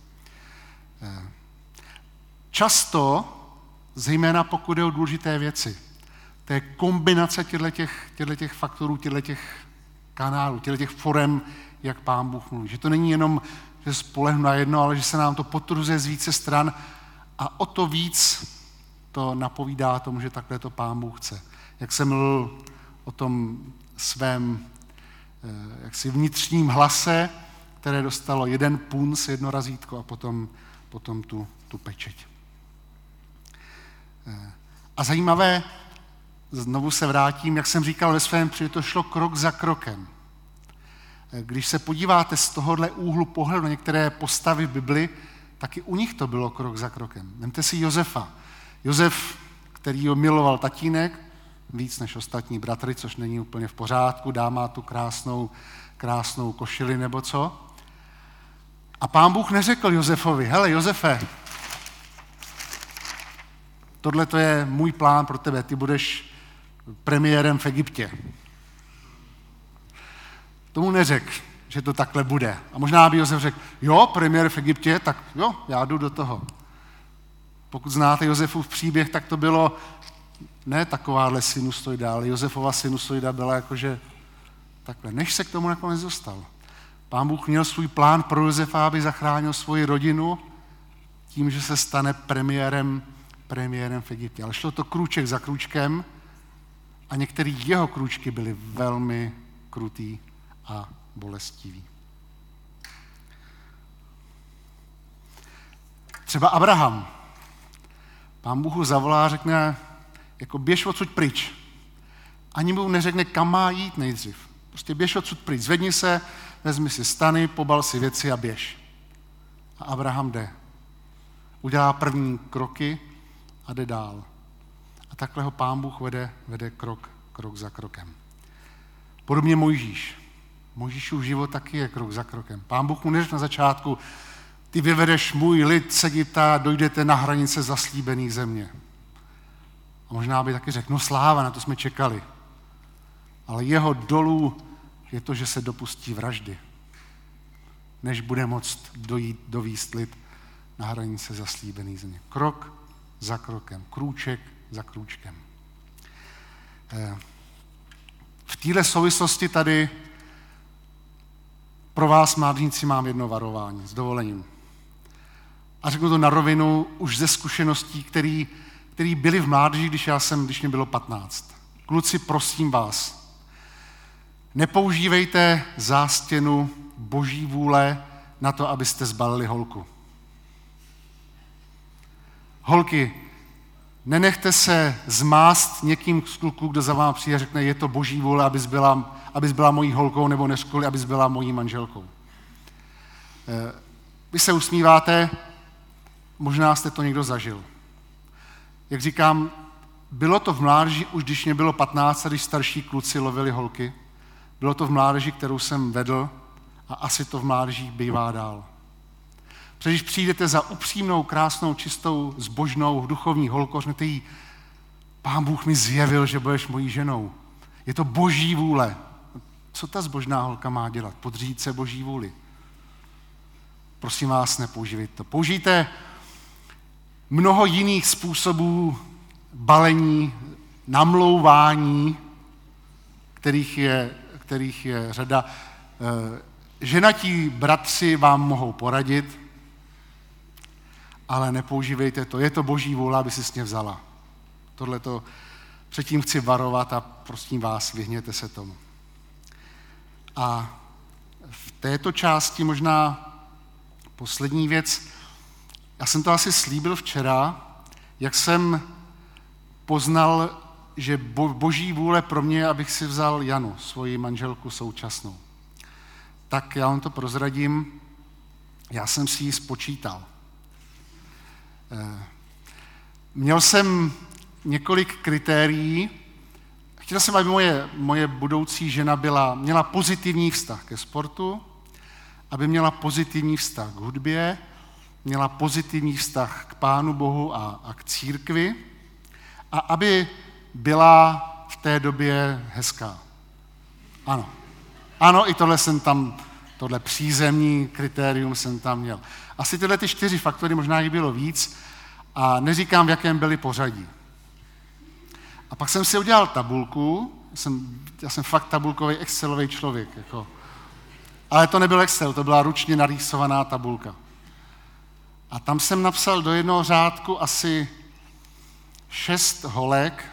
Často, zejména pokud je o důležité věci, to je kombinace těchto faktorů, těchto kanálů, těchto forem, jak Pán Bůh mluví. Že to není jenom, že spolehnu na jedno, ale že se nám to potvrzuje z více stran a o to víc to napovídá tomu, že takhle to Pán Bůh chce. Jak jsem mluvil o tom svém jaksi vnitřním hlase, které dostalo jeden punc, jedno razítko a potom tu pečeť. A zajímavé, znovu se vrátím, jak jsem říkal ve svém, protože to šlo krok za krokem. Když se podíváte z tohohle úhlu pohledu na některé postavy v Bibli, taky u nich to bylo krok za krokem. Vemte si Josefa. Josef, který ho miloval tatínek, víc než ostatní bratry, což není úplně v pořádku, má tu krásnou košili nebo co. A Pán Bůh neřekl Josefovi, hele Josefe, tohle to je můj plán pro tebe, ty budeš premiérem v Egyptě. Tomu neřekl, že to takhle bude. A možná by Josef řekl, jo, premiér v Egyptě, tak jo, já jdu do toho. Pokud znáte Josefův příběh, tak to bylo ne takováhle sinusoida, ale Josefova sinusoida byla jakože takhle, než se k tomu nakonec dostal. Pán Bůh měl svůj plán pro Josefa, aby zachránil svoji rodinu tím, že se stane premiérem v Egyptě. Ale šlo to krůček za krůčkem a některé jeho krůčky byly velmi krutý a bolestivý. Třeba Abraham. Pán Bůh ho zavolá a řekne, jako běž odsud pryč. Ani mu neřekne, kam má jít nejdřív. Prostě běž odsud pryč. Zvedni se, vezmi si stany, pobal si věci a běž. A Abraham jde. Udělá první kroky a jde dál. A takhle ho Pán Bůh vede krok za krokem. Podobně Mojžíš. Mojžíšův život taky je krok za krokem. Pán Bůh mu neřekl na začátku, ty vyvedeš můj lid z Egypta, dojdete na hranice zaslíbených země. A možná by taky řekl, no sláva, na to jsme čekali. Ale jeho dolů je to, že se dopustí vraždy, než bude moct dovést lid na hranice zaslíbených země. Krok za krokem, krůček za krůčkem. V téhle souvislosti tady pro vás, mladíci, mám jedno varování, s dovolením. A řeknu to na rovinu už ze zkušeností, které byly v mládeži, když mě bylo 15. Kluci, prosím vás, nepoužívejte zástěnu Boží vůle na to, abyste zbalili holku. Holky, nenechte se zmást někým z kluků, kdo za vám přijde a řekne, je to Boží vůle, abys byla mojí holkou, nebo než kvůli, abys byla mojí manželkou. Vy se usmíváte, možná jste to někdo zažil. Jak říkám, bylo to v mládeži, už když mě bylo 15, když starší kluci lovili holky. Bylo to v mládeži, kterou jsem vedl a asi to v mládežích bývá dál. Protože když přijdete za upřímnou, krásnou, čistou, zbožnou, duchovní holkou, řeknete jí, Pán Bůh mi zjevil, že budeš mojí ženou. Je to boží vůle. Co ta zbožná holka má dělat? Podřídit se boží vůli. Prosím vás, nepoužívejte to. Použijte mnoho jiných způsobů balení, namlouvání, kterých je řada. Ženatí bratři vám mohou poradit, ale nepoužívejte to. Je to boží vůle, aby si s ně vzala. Tohle to předtím chci varovat a prosím vás, vyhněte se tomu. A v této části možná poslední věc. Já jsem to asi slíbil včera, jak jsem poznal, že boží vůle pro mě, abych si vzal Janu, svoji manželku současnou. Tak já vám to prozradím, já jsem si ji spočítal. Měl jsem několik kritérií. Chtěl jsem, aby moje budoucí žena měla pozitivní vztah ke sportu, aby měla pozitivní vztah k hudbě, měla pozitivní vztah k Pánu Bohu a k církvi a aby byla v té době hezká. Ano. Ano, i tohle přízemní kritérium jsem tam měl. Asi tyhle ty 4 faktory, možná jich bylo víc a neříkám, v jakém byly pořadí. A pak jsem si udělal tabulku, já jsem fakt tabulkový excelový člověk, jako. Ale to nebyl Excel, to byla ručně narýsovaná tabulka. A tam jsem napsal do jednoho řádku asi 6 holek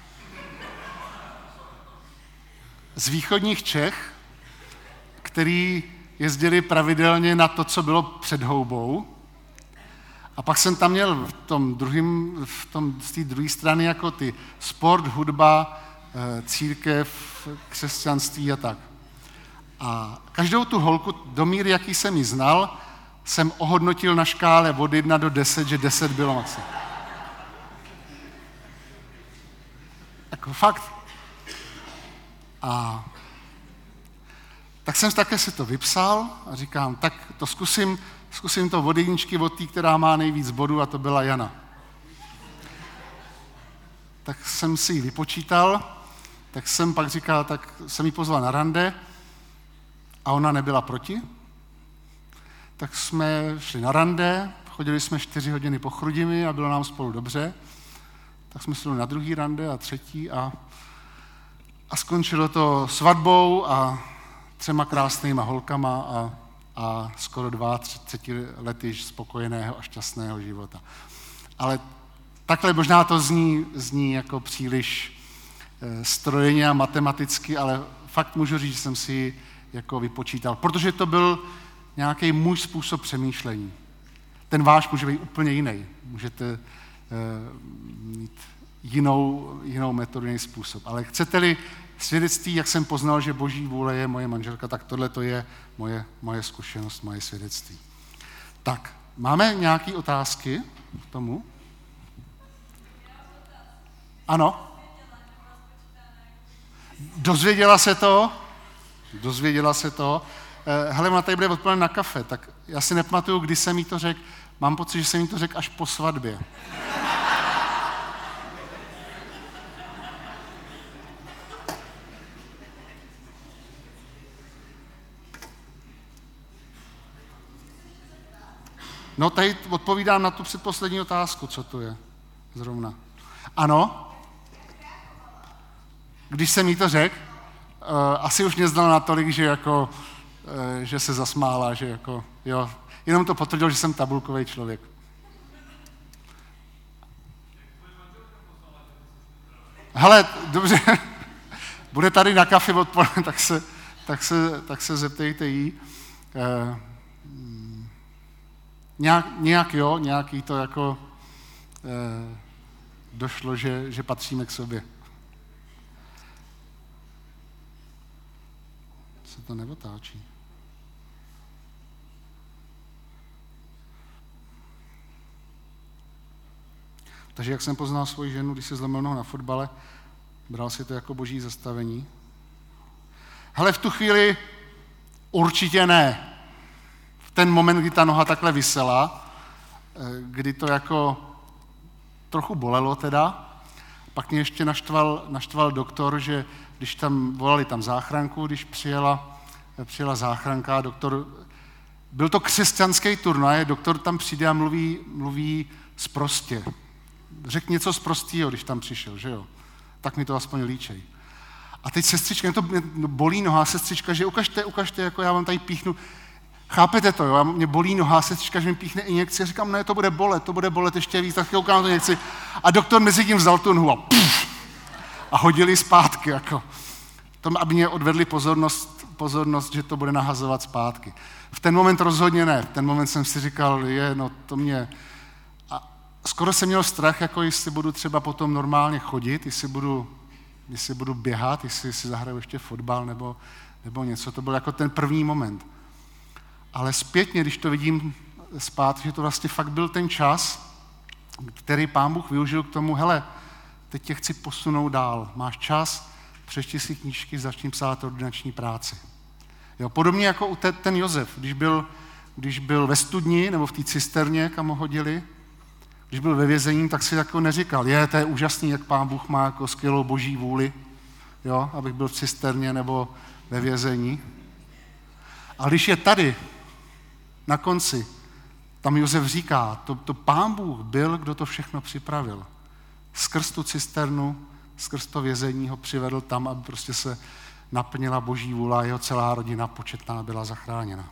z východních Čech, který jezdili pravidelně na to, co bylo před houbou. A pak jsem tam měl z té druhé strany jako ty sport, hudba, církev, křesťanství a tak. A každou tu holku, do míry, jaký jsem ji znal, jsem ohodnotil na škále od 1 do 10, že 10 bylo maximum. Jako fakt. A tak jsem také si to vypsal a říkám, tak to zkusím to od 1 od té, která má nejvíc bodů, a to byla Jana. Tak jsem si ji vypočítal, tak jsem pak říkal, tak jsem ji pozval na rande a ona nebyla proti. Tak jsme šli na rande, chodili jsme 4 hodiny po Chrudimi a bylo nám spolu dobře. Tak jsme šli na druhý rande a třetí a skončilo to svatbou a 3 krásnýma holkama a skoro 32 lety spokojeného a šťastného života. Ale takhle možná to zní jako příliš strojně a matematicky, ale fakt můžu říct, že jsem si jako vypočítal, protože to byl nějaký můj způsob přemýšlení. Ten váš může být úplně jiný. Můžete mít jinou metodu, jiný způsob. Ale chcete-li svědectví, jak jsem poznal, že boží vůle je moje manželka, tak tohle to je moje zkušenost, moje svědectví. Tak, máme nějaké otázky k tomu? Ano? Dozvěděla se to. Hele, ona tady bude odpoledne na kafe, tak já si nepamatuju, kdy jsem jí to řekl. Mám pocit, že jsem jí to řekl až po svatbě. No, tady odpovídám na tu předposlední otázku, co to je zrovna. Ano? Když jsem jí to řekl, asi už mě znala natolik, že se zasmála, že jako, jo, jenom to potvrdil, že jsem tabulkový člověk. Hele, dobře, bude tady na kafe odpoledne, tak se zeptejte jí. Nějaký to jako došlo, že patříme k sobě. Se to neotáčí. Takže jak jsem poznal svoji ženu, když se zlomil nohu na fotbale, bral si to jako boží zastavení. Hele, v tu chvíli určitě ne. V ten moment, kdy ta noha takhle visela, kdy to jako trochu bolelo teda, pak mě ještě naštval doktor, že když tam volali tam záchranku, když přijela záchranka, doktor, byl to křesťanský turnaj, doktor tam přijde a mluví sprostě. Řekl něco sprostýho, když tam přišel, že jo? Tak mi to aspoň líčej. A teď sestřička, mě to bolí noha, sestřička, že ukažte, jako já vám tady píchnu. Chápete to, jo? Mě bolí noha, sestřička, že mi píchne injekci. A říkám, ne, to bude bolet ještě víc, tak koukám na to injekci. A doktor mezi tím vzal tu nohu a hodili zpátky, jako. Tom, aby mě odvedli pozornost, že to bude nahazovat zpátky. V ten moment rozhodně ne. V ten moment jsem si říkal, to mě... A skoro jsem měl strach, jako jestli budu třeba potom normálně chodit, jestli budu běhat, jestli si zahraju ještě fotbal nebo něco. To byl jako ten první moment. Ale zpětně, když to vidím zpátky, že to vlastně fakt byl ten čas, který Pán Bůh využil k tomu, hele, teď tě chci posunout dál. Máš čas, přečti si knížky, začni psát ordinační práci. Jo, podobně jako ten Josef, když byl ve studni nebo v té cisterně, kam ho hodili, když byl ve vězení, tak si jako neříkal, to je úžasný, jak Pán Bůh má jako skvělou boží vůli, jo, abych byl v cisterně nebo ve vězení. A když je tady, na konci, tam Josef říká, to Pán Bůh byl, kdo to všechno připravil. Skrz tu cisternu, skrz to vězení ho přivedl tam, aby prostě se naplnila boží vůle a jeho celá rodina početná byla zachráněna.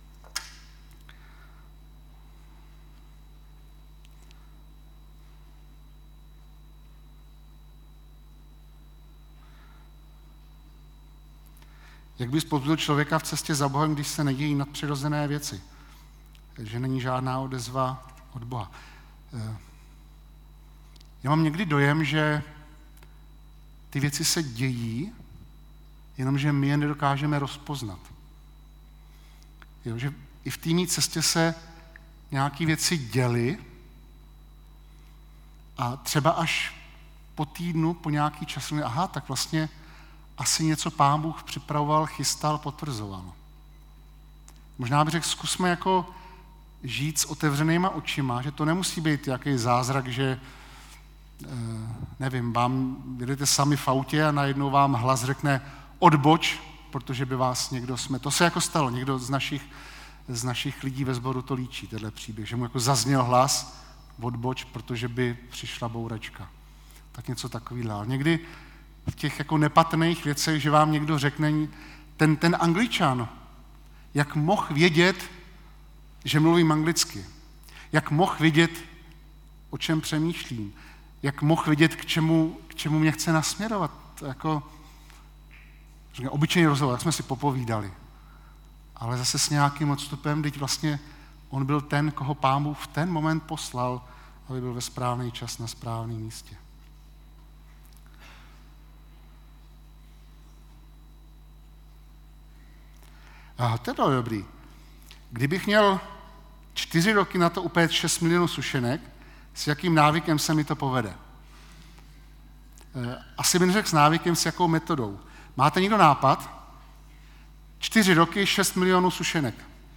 Jak bys povzbudil člověka v cestě za Bohem, když se nedějí nadpřirozené věci? Že není žádná odezva od Boha. Já mám někdy dojem, že ty věci se dějí, jenomže my je nedokážeme rozpoznat. Jo, že i v té mé cestě se nějaké věci děly a třeba až po týdnu, po nějaký čas, tak vlastně asi něco Pán Bůh připravoval, chystal, potvrzoval. Možná bych řekl, zkusme jako žít s otevřenýma očima, že to nemusí být nějaký zázrak, že nevím, jedete sami v autě a najednou vám hlas řekne odboč, protože by vás někdo To se jako stalo, někdo z našich lidí ve sboru to líčí, tenhle příběh, že mu jako zazněl hlas odboč, protože by přišla bouračka. Tak něco takového. Někdy v těch jako nepatrných věcech, že vám někdo řekne, ten Angličan, jak mohl vědět, že mluvím anglicky, jak mohl vědět, o čem přemýšlím, jak mohl vědět, k čemu mě chce nasměrovat. Jako, obyčejný rozhovor, jak jsme si popovídali. Ale zase s nějakým odstupem, teď vlastně on byl ten, koho Pán Bůh v ten moment poslal, aby byl ve správný čas na správném místě. To bylo dobrý. Kdybych měl 4 roky na to upéct 6 milionů sušenek, s jakým návykem se mi to povede? Asi bych řekl s návykem, s jakou metodou. Máte někdo nápad? 4 roky, 6 milionů sušenek.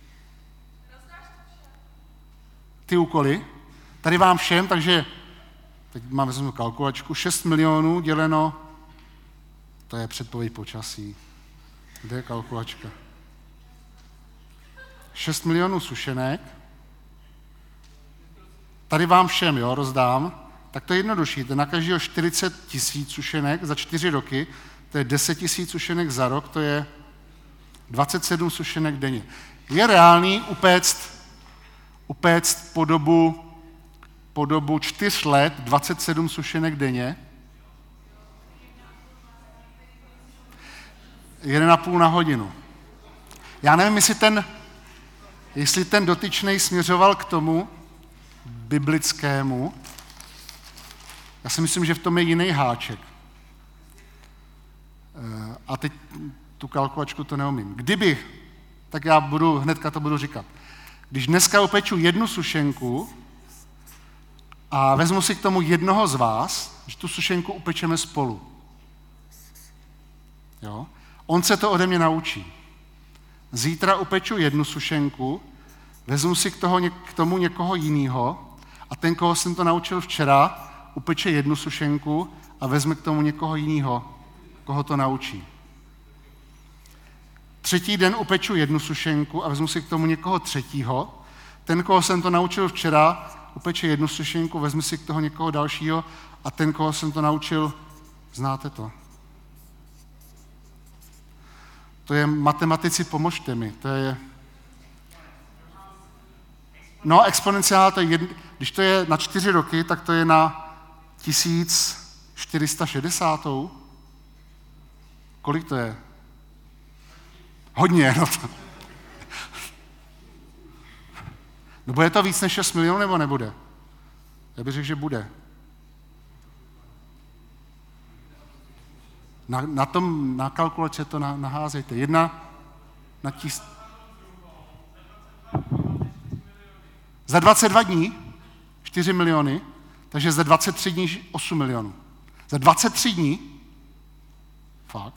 Ty úkoly. Tady vám všem, takže teď mám vezmu kalkulačku, 6 milionů děleno, to je předpověď počasí. Kde je kalkulačka? 6 milionů sušenek. Tady vám všem, rozdám. Tak to je jednodušší. To je na každého 40 000 sušenek za 4 roky. To je 10 000 sušenek za rok, to je 27 sušenek denně. Je reálný upéct po dobu 4 let 27 sušenek denně? 1,5 na hodinu. Já nevím, jestli ten dotyčnej směřoval k tomu biblickému. Já si myslím, že v tom je jiný háček. A teď tu kalkulačku to neumím. Kdybych, tak já hnedka to budu říkat. Když dneska upeču 1 sušenku A vezmu si k tomu jednoho z vás, že tu sušenku upečeme spolu. Jo? On se to ode mě naučí. Zítra upeču jednu sušenku, vezmu si k tomu někoho jiného a ten, koho jsem to naučil včera, upeče jednu sušenku a vezme k tomu někoho jiného, koho to naučí. Třetí den upeču jednu sušenku a vezmu si k tomu někoho třetího. Ten, koho jsem to naučil včera, upeče jednu sušenku, vezmu si k toho někoho dalšího a ten, koho jsem to naučil, znáte to. To je matematici, pomožte mi. To je... No, exponenciál, když to je na 4 roky, tak to je na 1460. Kolik to je? Hodně, no to. No bude to víc než 6 milionů, nebo nebude? Já bych řekl, že bude. Na kalkulaci to naházejte. 1 na 1000. Za 22 dní 4 miliony, takže za 23 dní 8 milionů. Za 23 dní? Fakt?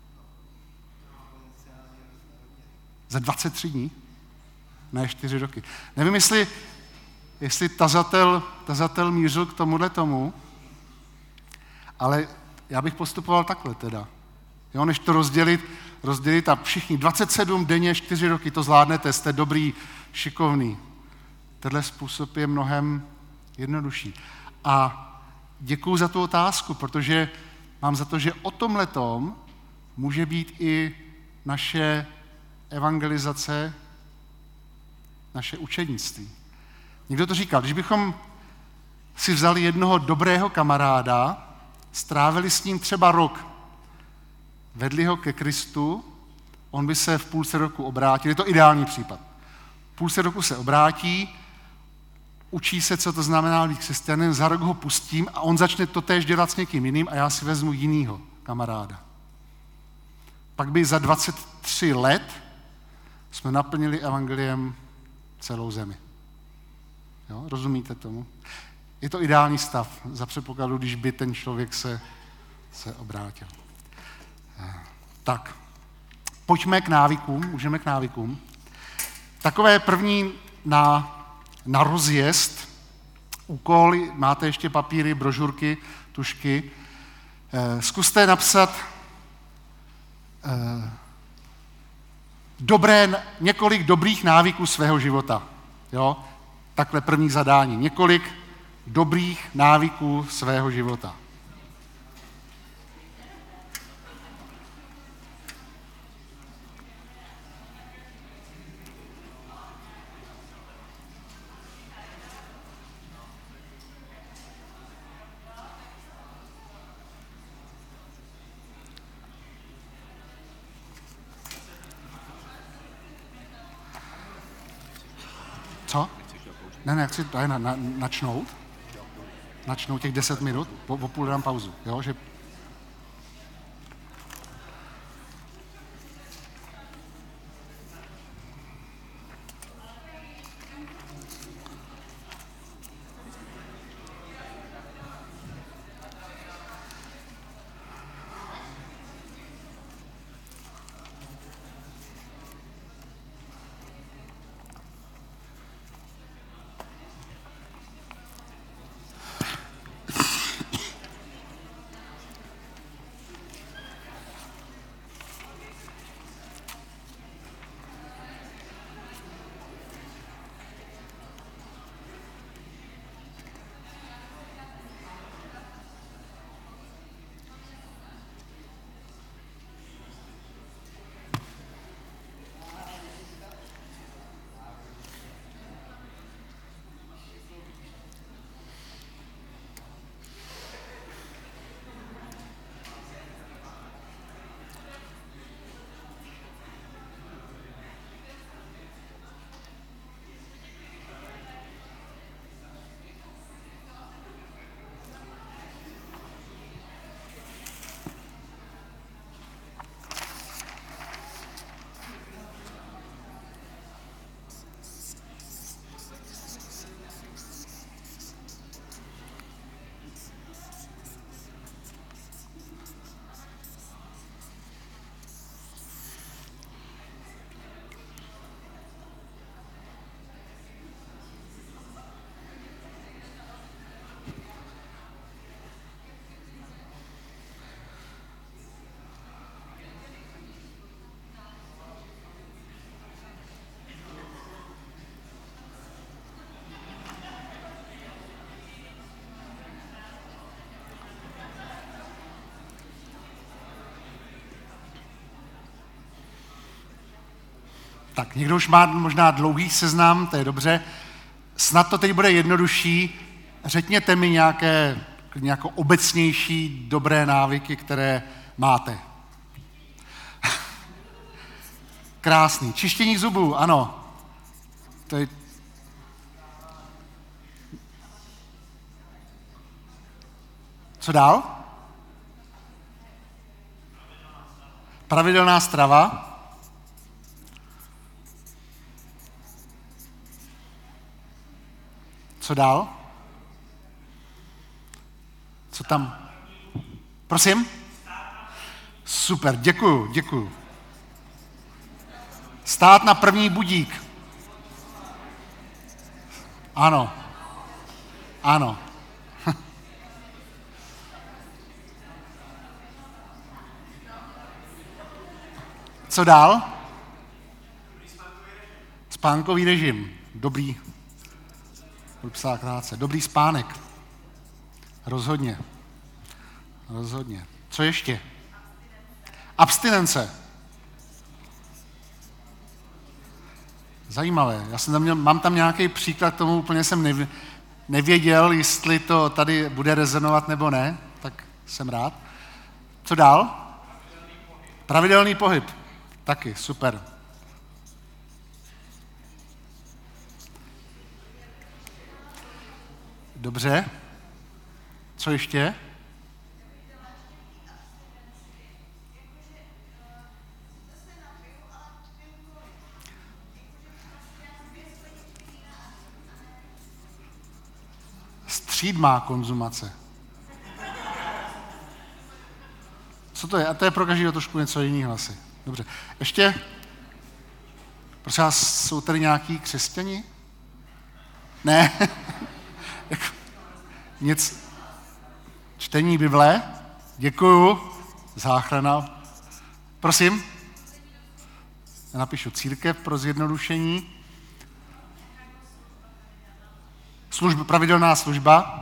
Za 23 dní? Ne, 4 roky. Nevím, jestli tazatel mířil k tomuhle tomu, ale já bych postupoval takhle teda. Jo, než to rozdělit a všichni 27 denně 4 roky to zvládnete, jste dobrý, šikovný. Tenhle způsob je mnohem jednodušší. A děkuju za tu otázku, protože mám za to, že o tomhletom může být i naše evangelizace, naše učednictví. Někdo to říkal, když bychom si vzali jednoho dobrého kamaráda, strávili s ním třeba rok, vedli ho ke Kristu, on by se v půlce roku obrátil, je to ideální případ. V půlce roku se obrátí, učí se, co to znamená být křesťanem, za rok ho pustím a on začne totéž dělat s někým jiným a já si vezmu jinýho kamaráda. Pak by za 23 let jsme naplnili evangeliem celou zemi. Jo, rozumíte tomu? Je to ideální stav, za předpokladu, když by ten člověk se obrátil. Tak, pojďme k návykům, můžeme k návykům. Takové první na rozjezd, úkol, máte ještě papíry, brožurky, tušky, zkuste napsat několik dobrých návyků svého života. Jo? Takhle první zadání. Několik dobrých návyků svého života. Co? Ne, chci tady načnout těch 10 minut, po půl dám pauzu, jo, že... Tak, někdo už má možná dlouhý seznam, to je dobře. Snad to teď bude jednodušší. Řekněte mi nějaké obecnější dobré návyky, které máte. Krásný. Čištění zubů, ano. To je... Co dál? Pravidelná strava. Co dál? Co tam? Prosím? Super, děkuju. Stát na první budík. Ano. Co dál? Spánkový režim. Dobrý. Psá krátce. Dobrý spánek. Rozhodně. Co ještě? Abstinence. Zajímavé. Mám tam nějaký příklad k tomu, úplně jsem nevěděl, jestli to tady bude rezonovat nebo ne, tak jsem rád. Co dál? Pravidelný pohyb. Taky, super. Dobře. Co ještě? Střídmá konzumace. Co to je? A to je pro každého trošku něco jiného asi. Dobře. Ještě, prosím vás, jsou tady nějaký křesťani? Ne. Nic. Čtení Bible? Děkuju. Záchrana. Prosím? Já napíšu církev pro zjednodušení. Pravidelná služba.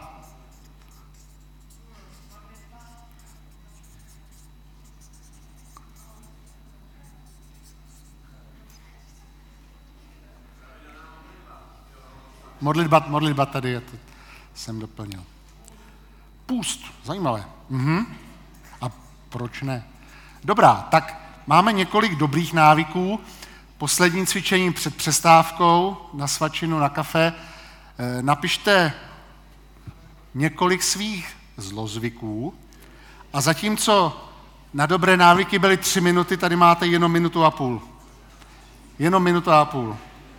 Modlitba tady je, to jsem doplnil. Půst, zajímavé. A proč ne? Dobrá, tak máme několik dobrých návyků. Poslední cvičení před přestávkou na svačinu, na kafe. Napište několik svých zlozvyků a zatímco na dobré návyky byly 3 minuty, tady máte jenom 1,5 minuty. Jenom 1,5 minuty.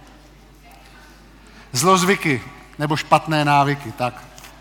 Zlozvyky nebo špatné návyky, tak.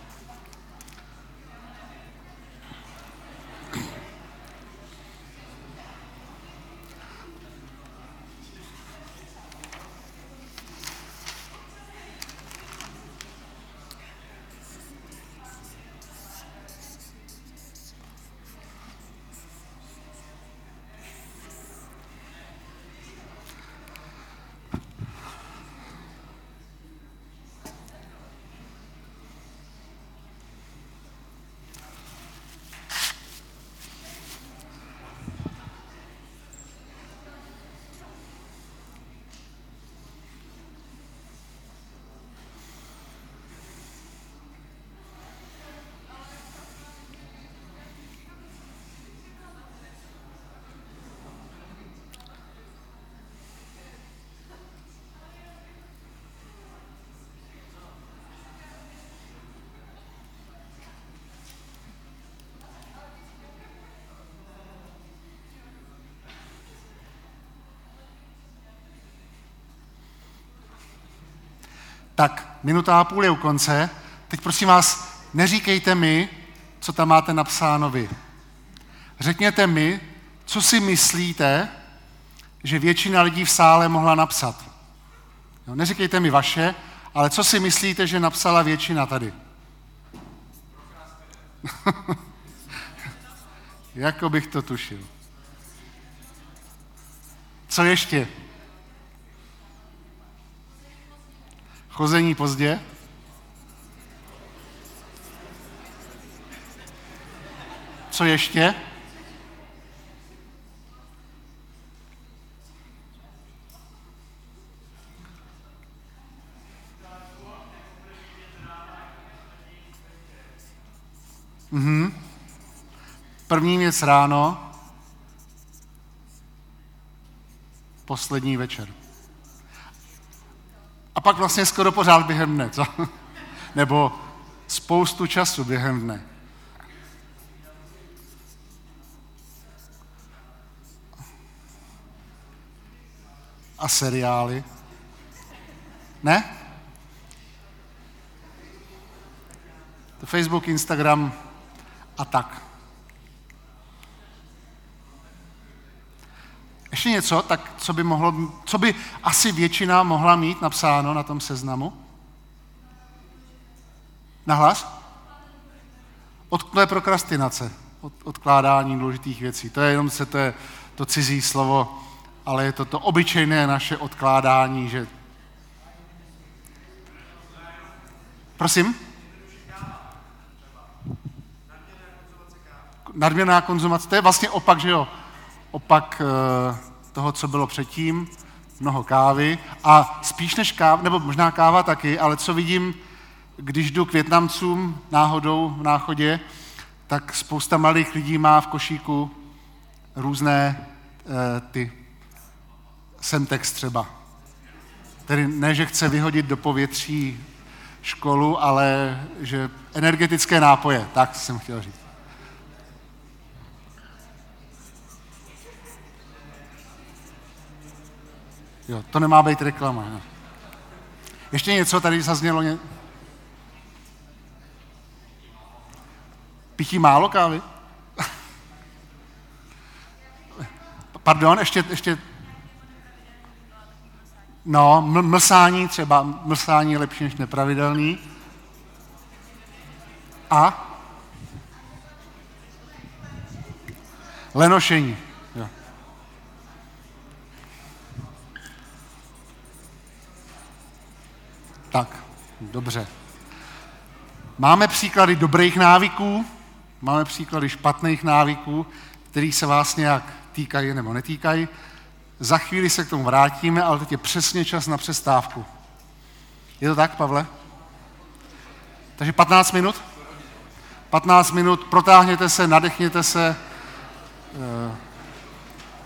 Tak, 1,5 minuty je u konce. Teď prosím vás, neříkejte mi, co tam máte napsáno vy. Řekněte mi, co si myslíte, že většina lidí v sále mohla napsat. Jo, neříkejte mi vaše, ale co si myslíte, že napsala většina tady? Jako bych to tušil. Co ještě? Chození pozdě? Co ještě? první věc ráno, poslední večer. A pak vlastně skoro pořád během dne, co? Nebo spoustu času během dne. A seriály? Ne? To Facebook, Instagram a tak. Ještě něco, tak co by asi většina mohla mít napsáno na tom seznamu? Nahlas? To je prokrastinace, odkládání důležitých věcí. To je jenom to cizí slovo, ale je to obyčejné naše odkládání, že... Prosím? Nadměrná konzumace, to je vlastně opak, že jo? Opak toho, co bylo předtím, mnoho kávy a spíš než káva, nebo možná káva taky, ale co vidím, když jdu k Vietnamcům náhodou v Náchodě, tak spousta mladých lidí má v košíku různé ty Semtex třeba. Tedy ne, že chce vyhodit do povětří školu, ale že energetické nápoje, tak jsem chtěl říct. Jo, to nemá být reklama. Ne? Ještě něco tady zaznělo? Pití málo kávy? Pardon, ještě... No, mlsání třeba. Mlsání je lepší než nepravidelný. A? Lenošení. Jo. Tak, dobře. Máme příklady dobrých návyků, máme příklady špatných návyků, který se vás nějak týkají nebo netýkají. Za chvíli se k tomu vrátíme, ale teď je přesně čas na přestávku. Je to tak, Pavle? Takže 15 minut? 15 minut, protáhněte se, nadechněte se.